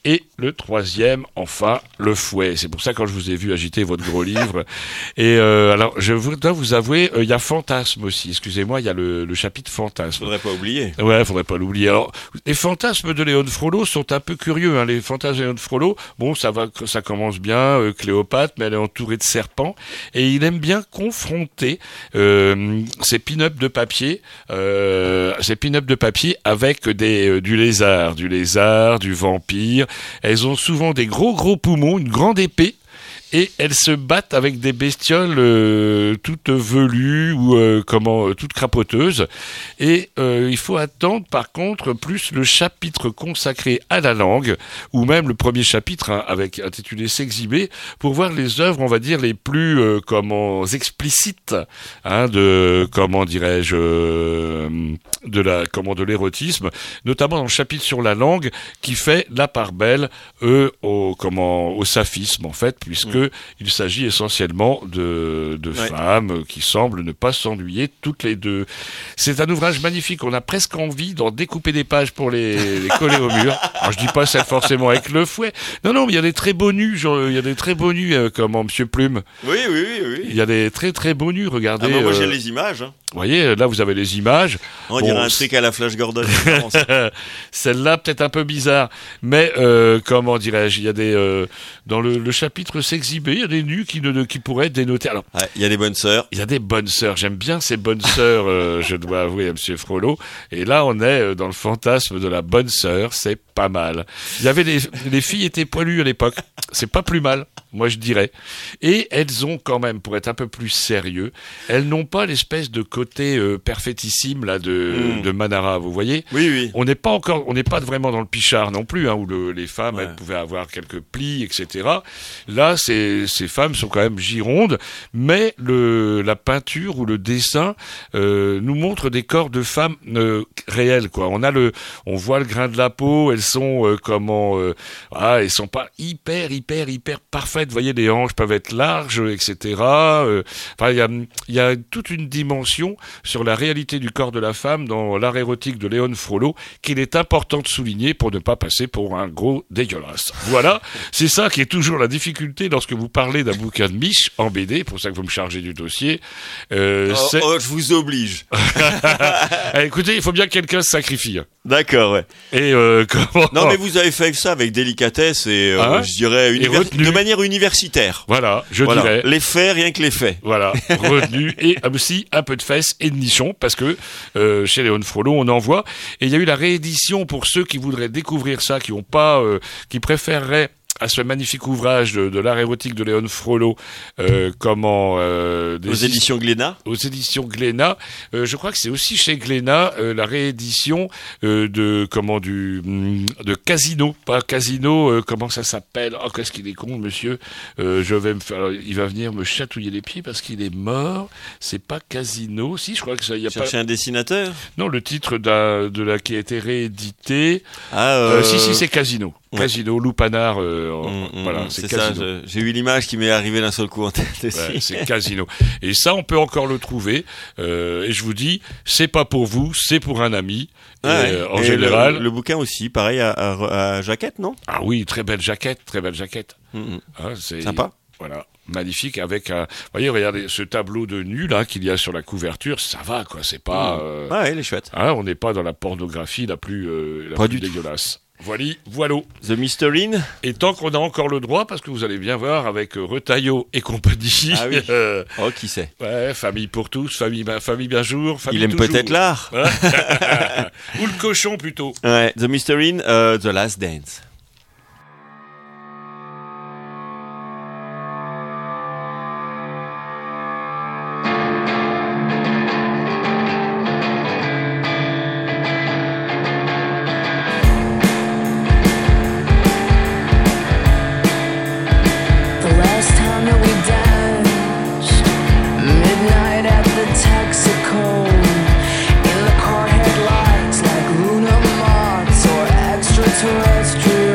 Et le troisième, enfin, le fouet. C'est pour ça quand je vous ai vu agiter votre gros livre. Et euh, alors, je voudrais vous avouer, il euh, y a Fantasme aussi. Excusez-moi, il y a le, le chapitre Fantasme. Faudrait pas oublier. Ouais, faudrait pas l'oublier. Alors, les fantasmes de Léon Frollo sont un peu curieux. Hein. Les fantasmes de Léon Frollo, bon, ça va, ça commence bien. Euh, Cléopâtre, mais elle est entourée de serpents. Et il aime bien confronter euh, ces pin-up de papier, euh, ces pin-up de papier avec des euh, du lézard, du lézard, du vampire. Elles ont souvent des gros gros poumons, une grande épée. Et elles se battent avec des bestioles euh, toutes velues ou euh, comment euh, toutes crapoteuses. Et euh, il faut attendre par contre plus le chapitre consacré à la langue, ou même le premier chapitre hein, avec intitulé S'exhiber, pour voir les œuvres, on va dire les plus euh, comment explicites hein, de comment dirais-je euh, de la comment de l'érotisme, notamment dans le chapitre sur la langue qui fait la part belle euh, au comment au saphisme en fait, puisque mmh. il s'agit essentiellement de, de ouais. femmes qui semblent ne pas s'ennuyer toutes les deux. C'est un ouvrage magnifique. On a presque envie d'en découper des pages pour les, les coller au mur. Alors, je dis pas celle forcément avec le fouet. Non, non, mais il y a des très beaux nus. Genre, il y a des très beaux nus, euh, comme en Monsieur Plume. Oui, oui, oui, oui. Il y a des très, très beaux nus. Regardez. Ah, bah, moi, euh, j'ai les images. Hein. Vous voyez, là, vous avez les images. On dirait bon, un truc à la Flash Gordon. Celle-là, peut-être un peu bizarre. Mais, euh, comment dirais-je, il y a des, euh, dans le, le chapitre S'exhiber, il y a des nus qui, ne, qui pourraient dénoter. Alors, il ouais, y a des bonnes sœurs. Il y a des bonnes sœurs. J'aime bien ces bonnes sœurs, euh, je dois avouer à Monsieur Frollo. Et là, on est dans le fantasme de la bonne sœur. C'est pas mal. Il y avait les, les filles étaient poilues à l'époque. C'est pas plus mal, moi je dirais. Et elles ont quand même, pour être un peu plus sérieux, elles n'ont pas l'espèce de côté euh, perfectissime là de, mmh. de Manara, vous voyez. Oui, oui. On n'est pas encore, on n'est pas vraiment dans le Pichard non plus, hein, où le, les femmes ouais. elles pouvaient avoir quelques plis, et cetera. Là, ces, ces femmes sont quand même girondes, mais le, la peinture ou le dessin euh, nous montre des corps de femmes euh, réels, quoi. On a le, on voit le grain de la peau. Elles sont euh, comment, euh, ah, elles sont pas hyper, hyper, hyper parfaites. Vous voyez, les hanches peuvent être larges, et cetera. Euh, enfin, il y a, il y a toute une dimension sur la réalité du corps de la femme dans l'art érotique de Léon Frollo qu'il est important de souligner pour ne pas passer pour un gros dégueulasse. Voilà, c'est ça qui est toujours la difficulté lorsque vous parlez d'un bouquin de Mich en B D, pour ça que vous me chargez du dossier. Euh, oh, c'est... oh, je vous oblige. Écoutez, il faut bien que quelqu'un se sacrifie. D'accord, ouais. Et euh, comment... Non, mais vous avez fait ça avec délicatesse et, euh, ah, je dirais, univers... de manière universitaire. Voilà, je voilà. dirais. Les faits, rien que les faits. Voilà, retenu et aussi un peu de fesses et de nichons, parce que euh, chez Léon Frollo, on en voit. Et il y a eu la réédition pour ceux qui voudraient découvrir ça, qui ont pas, euh, qui préféreraient à ce magnifique ouvrage de, de l'art érotique de Léon Frollo, euh, comment euh, aux éditions Glénat. Aux éditions Glénat, euh, je crois que c'est aussi chez Glénat euh, la réédition euh, de comment du de Casino, pas Casino, euh, comment ça s'appelle? Oh, qu'est-ce qu'il est con, monsieur. Euh, je vais me faire, alors, il va venir me chatouiller les pieds parce qu'il est mort. C'est pas Casino, si je crois que ça y a Chercher pas. un dessinateur. Non, le titre de, de la qui a été réédité. Ah, euh... Euh, si si, c'est Casino. Ouais. Casino, Loupanard, euh, mmh, voilà, mmh, c'est, c'est Casino. Ça, je, j'ai eu l'image qui m'est arrivée d'un seul coup en tête aussi. Ouais, c'est Casino. Et ça, on peut encore le trouver. Euh, et je vous dis, c'est pas pour vous, c'est pour un ami. Ouais, et, euh, en et général. Le, le bouquin aussi, pareil à, à, à jaquette, non? Ah oui, très belle jaquette, très belle jaquette. Mmh. Ah, c'est sympa. Voilà, magnifique avec un. Vous voyez, regardez ce tableau de nu là qu'il y a sur la couverture, ça va quoi. C'est pas. Mmh. Euh... Ah ouais, il est chouette. Hein, on n'est pas dans la pornographie la plus, euh, la pas plus du dégueulasse. Voilà, voilà. The Mysterine. Et tant qu'on a encore le droit, parce que vous allez bien voir avec euh, Retailleau et compagnie. Ah oui. euh, oh, qui sait. Ouais, famille pour tous, famille, ben, famille bien jour, famille Il aime toujours. peut-être l'art. Ou le cochon plutôt. Ouais, The Mysterine, uh, The Last Dance. Terrestrial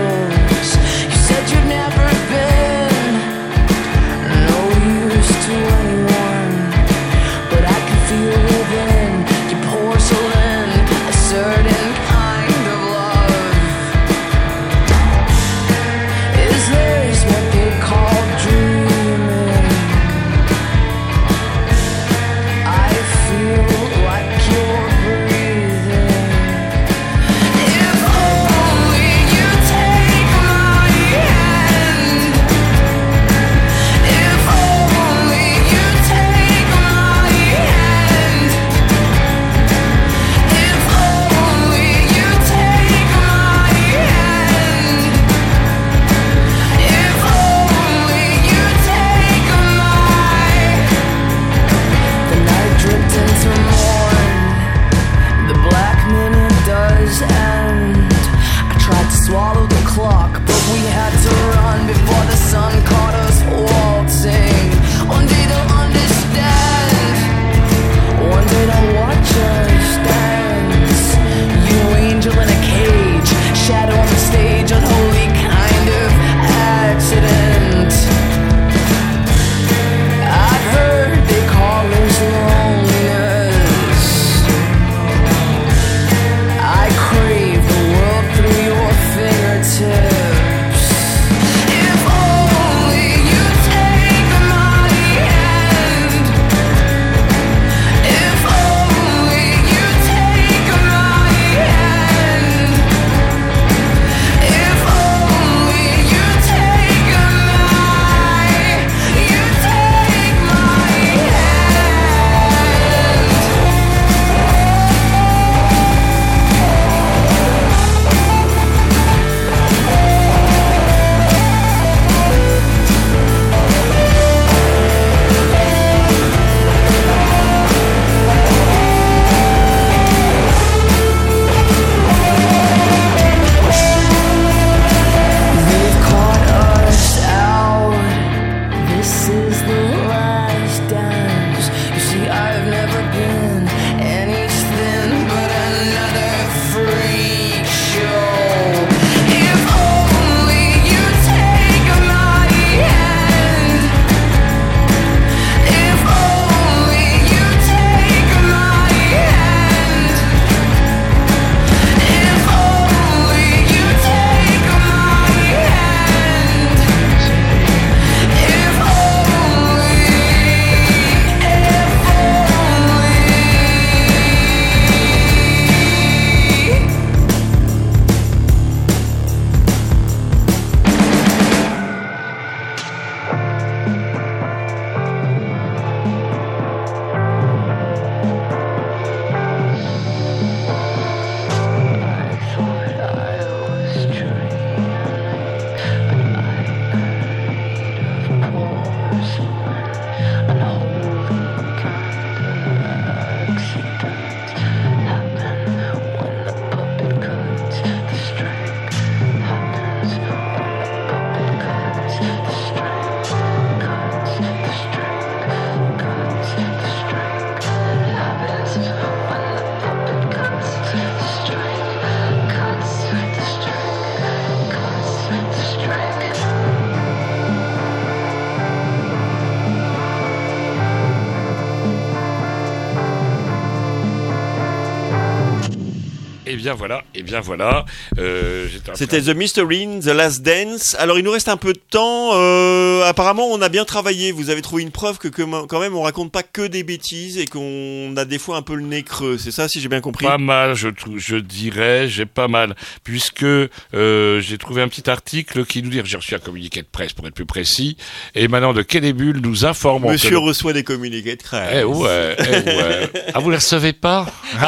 bien voilà, et bien voilà. Euh, C'était The Mystery, The Last Dance. Alors il nous reste un peu de temps. Euh, apparemment on a bien travaillé. Vous avez trouvé une preuve que, que quand même on raconte pas que des bêtises et qu'on a des fois un peu le nez creux. C'est ça si j'ai bien compris? Pas mal, je, je dirais, j'ai pas mal. Puisque euh, j'ai trouvé un petit article qui nous dit, j'ai reçu un communiqué de presse pour être plus précis, et maintenant de Quai des Bulles nous informons. Monsieur que reçoit des communiqués de presse. Eh ouais, eh ouais. Ah, vous les recevez pas?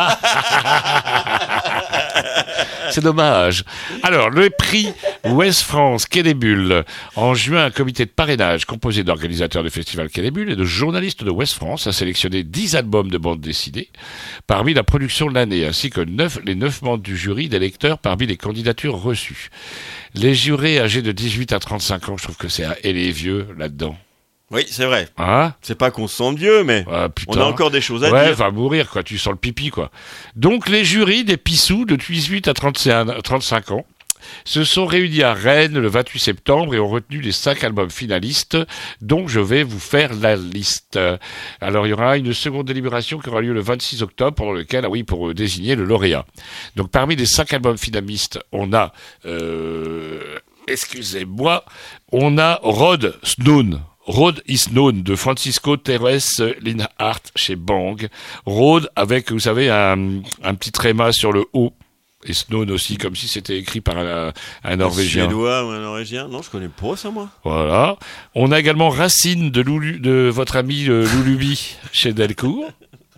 C'est dommage. Alors, le prix Ouest France Quai des Bulles. En juin, un comité de parrainage composé d'organisateurs du festival Quai des Bulles et de journalistes de Ouest France a sélectionné dix albums de bande dessinée parmi la production de l'année, ainsi que neuf, les neuf membres du jury des lecteurs parmi les candidatures reçues. Les jurés âgés de dix-huit à trente-cinq ans, je trouve que c'est un et les vieux là-dedans. Oui, c'est vrai. Hein? C'est pas qu'on se sent vieux, mais ah, on a encore des choses à ouais, dire. Ouais, va mourir, quoi. Tu sens le pipi, quoi. Donc, les jurys des pissous de dix-huit à trente-cinq ans se sont réunis à Rennes le vingt-huit septembre et ont retenu les cinq albums finalistes dont je vais vous faire la liste. Alors, il y aura une seconde délibération qui aura lieu le vingt-six octobre pendant lequel, ah oui, pour désigner le lauréat. Donc, parmi les cinq albums finalistes, on a, euh, excusez-moi, on a Rod Stone. Road is Known de Francisco Terres Linhart chez Bang. Road avec, vous savez, un, un petit tréma sur le haut. Et Snown aussi, comme si c'était écrit par un, un Norvégien. Un Suédois ou un Norvégien? Non, je connais pas ça, moi. Voilà. On a également Racine de, Loulu, de votre ami euh, Loulubi chez Delcourt.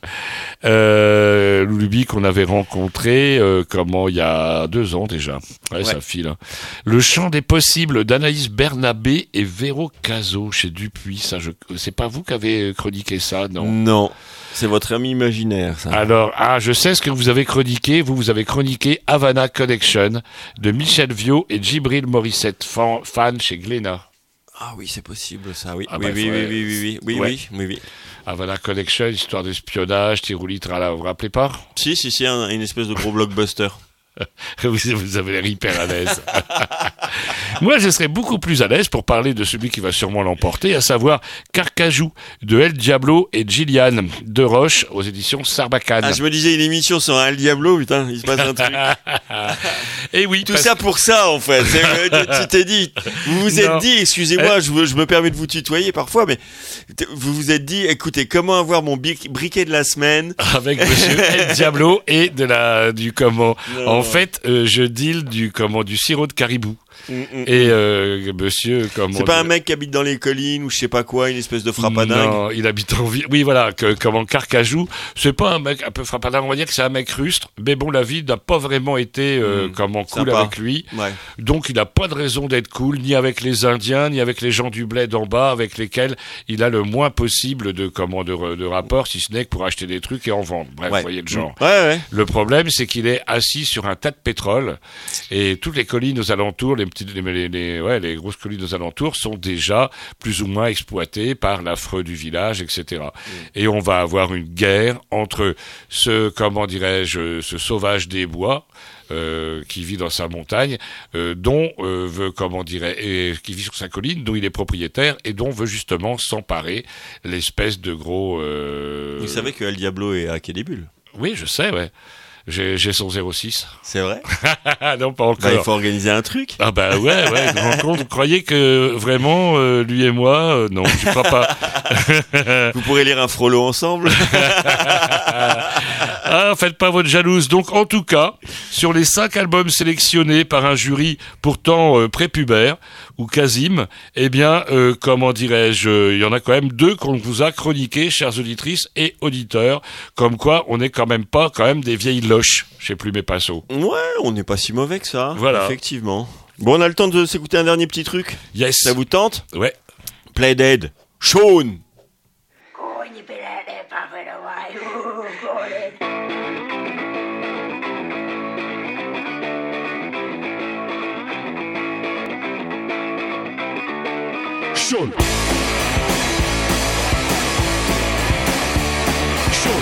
Euh, Loulubi qu'on avait rencontré euh, comment il y a deux ans déjà. Ouais, ouais. Ça file. Hein. Le Chant des possibles d'Anaïs Bernabé et Véro Cazot chez Dupuis. Ça, je... c'est pas vous qui avez chroniqué ça, non? Non. C'est votre ami imaginaire, ça. Alors, ah, je sais ce que vous avez chroniqué. Vous, vous avez chroniqué Havana Connection de Michel Viau et Djibril Morissette, fan, fan chez Glénat. Ah oui, c'est possible, ça, oui. Ah oui, bah, oui, faut, oui, oui, oui, oui, oui, ouais. oui, oui, oui. Havana Connection, histoire d'espionnage, Tirouli, trala, vous vous rappelez pas? Si, si, si, un, une espèce de gros blockbuster. vous, vous avez l'air hyper à l'aise. Moi, je serais beaucoup plus à l'aise pour parler de celui qui va sûrement l'emporter, à savoir Carcajou de El Diablo et Gillian de Roche aux éditions Sarbacane. Ah, je me disais une émission sur un El Diablo, putain, il se passe un truc. Et oui, tout ça pour ça, en fait. C'est, tu t'es dit, vous vous êtes non. dit, excusez-moi, je, je me permets de vous tutoyer parfois, mais vous vous êtes dit, écoutez, comment avoir mon briquet de la semaine avec Monsieur El Diablo et de la du comment. Non. En fait, euh, je deal du comment du sirop de caribou. Mmh, mmh. Et euh, monsieur, comment c'est pas un mec qui habite dans les collines ou je sais pas quoi, une espèce de frappadingue. Non, il habite en ville. Oui, voilà, que, comment Carcajou, c'est pas un mec un peu frappadingue. On va dire que c'est un mec rustre, mais bon, la vie n'a pas vraiment été euh, mmh, comment cool sympa. Avec lui. Ouais. Donc, il n'a pas de raison d'être cool, ni avec les Indiens, ni avec les gens du bled en bas, avec lesquels il a le moins possible de comment de, de rapport, si ce n'est que pour acheter des trucs et en vendre. Bref, ouais. vous voyez le genre. Ouais, ouais. Le problème, c'est qu'il est assis sur un tas de pétrole et toutes les collines aux alentours, les petites Les, les, les, ouais, les grosses collines aux alentours sont déjà plus ou moins exploitées par l'affreux du village, et cetera. Mmh. Et on va avoir une guerre entre ce, comment dirais-je, ce sauvage des bois, euh, qui vit dans sa montagne, euh, dont euh, veut, comment dirais, et qui vit sur sa colline, dont il est propriétaire et dont veut justement s'emparer l'espèce de gros. Euh... Vous savez que El Diablo est à Quai des Bulles? Oui, je sais, ouais. J'ai, j'ai son zéro six. C'est vrai? Non, pas encore. Bah, il faut organiser un truc. Ah bah ouais, ouais, une rencontre. Vous croyez que vraiment, euh, lui et moi, euh, non, je crois pas. Vous pourrez lire un frollo ensemble. Ah, faites pas votre jalouse. Donc, en tout cas, sur les cinq albums sélectionnés par un jury pourtant euh, prépubère, ou Kazim, eh bien, euh, comment dirais-je, il y en a quand même deux qu'on vous a chroniqués, chères auditrices et auditeurs, comme quoi on n'est quand même pas quand même des vieilles loches chez Plume et Pinceau. Ouais, on n'est pas si mauvais que ça, voilà. Effectivement. Bon, on a le temps de s'écouter un dernier petit truc. Yes. Ça vous tente? Ouais. Play Dead. Sean. Sean. Sean.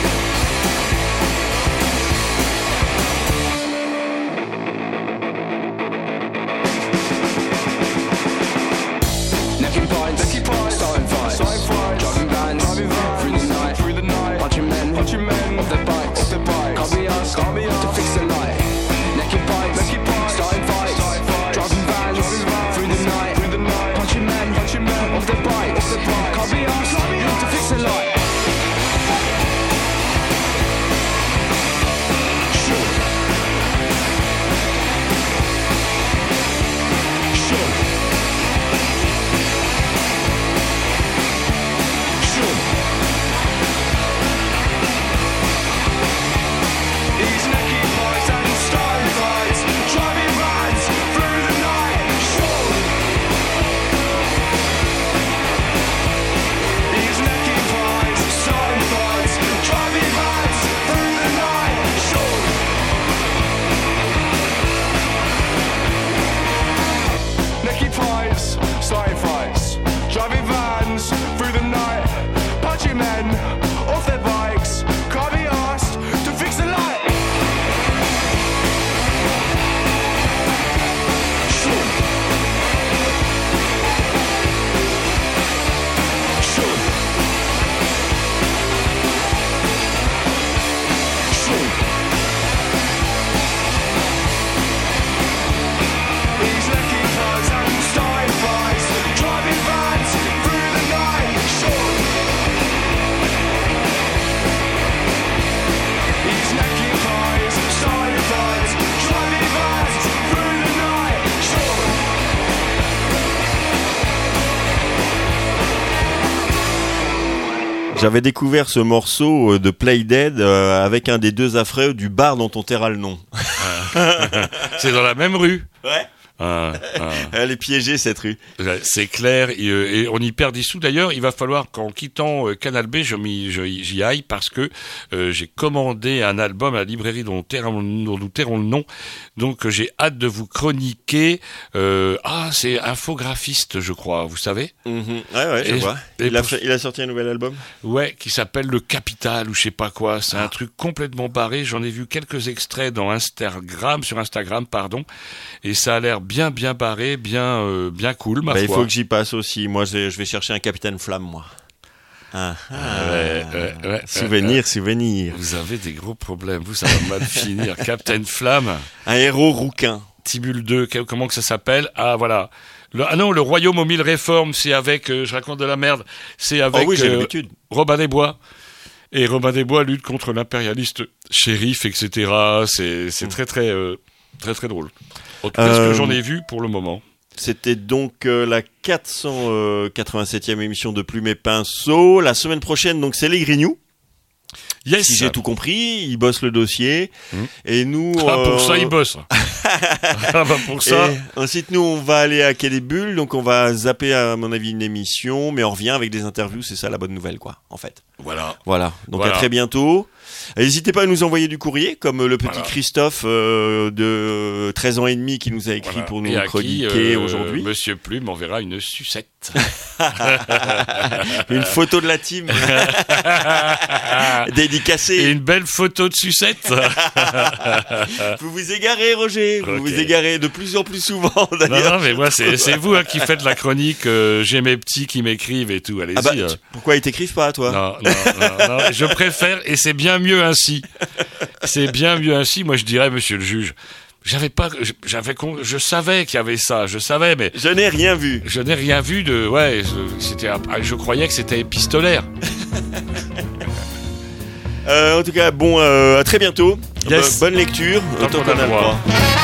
Necking pints, starting fights, driving vans, through the night, through the night, punching men, punching men, off their bikes, off their bikes. Can't be asked, can't be asked to fix their life. J'avais découvert ce morceau de Play Dead euh, avec un des deux affreux du bar dont on taira le nom. C'est dans la même rue. Ouais. Ah, ah. Elle est piégée cette rue. C'est clair, et, euh, et on y perd des sous. D'ailleurs, il va falloir qu'en quittant euh, Canal B, je m'y, je, j'y aille parce que euh, j'ai commandé un album à la librairie dont nous tairons, dont nous tairons le nom. Donc euh, j'ai hâte de vous chroniquer. Euh, ah, c'est infographiste, je crois, vous savez. Mm-hmm. Ouais, ouais, je et, vois. Et il, a pour... fait, il a sorti un nouvel album. Ouais, qui s'appelle Le Capital ou je sais pas quoi. C'est ah. un truc complètement barré. J'en ai vu quelques extraits dans Instagram, sur Instagram, pardon, et ça a l'air bien, bien barré, bien, euh, bien cool, ma bah, foi. Il faut que j'y passe aussi. Moi, je vais chercher un Capitaine Flamme, moi. Ah, ah, ouais, ouais, ouais, souvenir, ouais. souvenir. Vous avez des gros problèmes. Vous, ça va mal finir. Captain Flamme. Un héros rouquin. Tibule deux, comment que ça s'appelle? Ah, voilà. Le, ah non, le Royaume aux mille réformes, c'est avec, euh, je raconte de la merde, c'est avec oh oui, j'ai euh, l'habitude. Robin des Bois. Et Robin des Bois lutte contre l'impérialiste shérif, et cetera. C'est, c'est mmh. très, très, euh, très, très drôle. En tout cas, euh... ce que j'en ai vu pour le moment. C'était donc euh, la quatre cent quatre-vingt-septième émission de Plume et Pinceau. La semaine prochaine, donc, c'est les Grignoux. Yes. Si j'ai tout compris, ils bossent le dossier. Mmh. Et nous... Ah, pour euh... ça, ils bossent. Ah, bah pour ça. Et ensuite, nous, on va aller à Quai des Bulles. Donc, on va zapper, à mon avis, une émission. Mais on revient avec des interviews. C'est ça la bonne nouvelle, quoi, en fait. Voilà. Voilà. Donc, voilà. À très bientôt. N'hésitez pas à nous envoyer du courrier, comme le petit voilà. Christophe euh, de treize ans et demi qui nous a écrit voilà. pour nous chroniquer qui, euh, aujourd'hui. Monsieur Plume enverra une sucette. Une photo de la team. Dédicacée. Et une belle photo de sucette. Vous vous égarez, Roger. Vous okay. vous égarez de plus en plus souvent, d'ailleurs. Non, non, mais moi, c'est, c'est vous hein, qui faites la chronique. Euh, j'ai mes petits qui m'écrivent et tout. Allez-y. Ah bah, euh. Pourquoi ils t'écrivent pas, toi? Non, non, non, non. Je préfère, et c'est bien mieux ainsi. C'est bien mieux ainsi. Moi, je dirais, monsieur le juge, j'avais pas, j'avais, je savais qu'il y avait ça, je savais, mais je n'ai rien vu. Je n'ai rien vu de, ouais, c'était, je croyais que c'était épistolaire. euh, en tout cas, bon, euh, à très bientôt. Yes. Bonne lecture. Tant qu'on a le droit.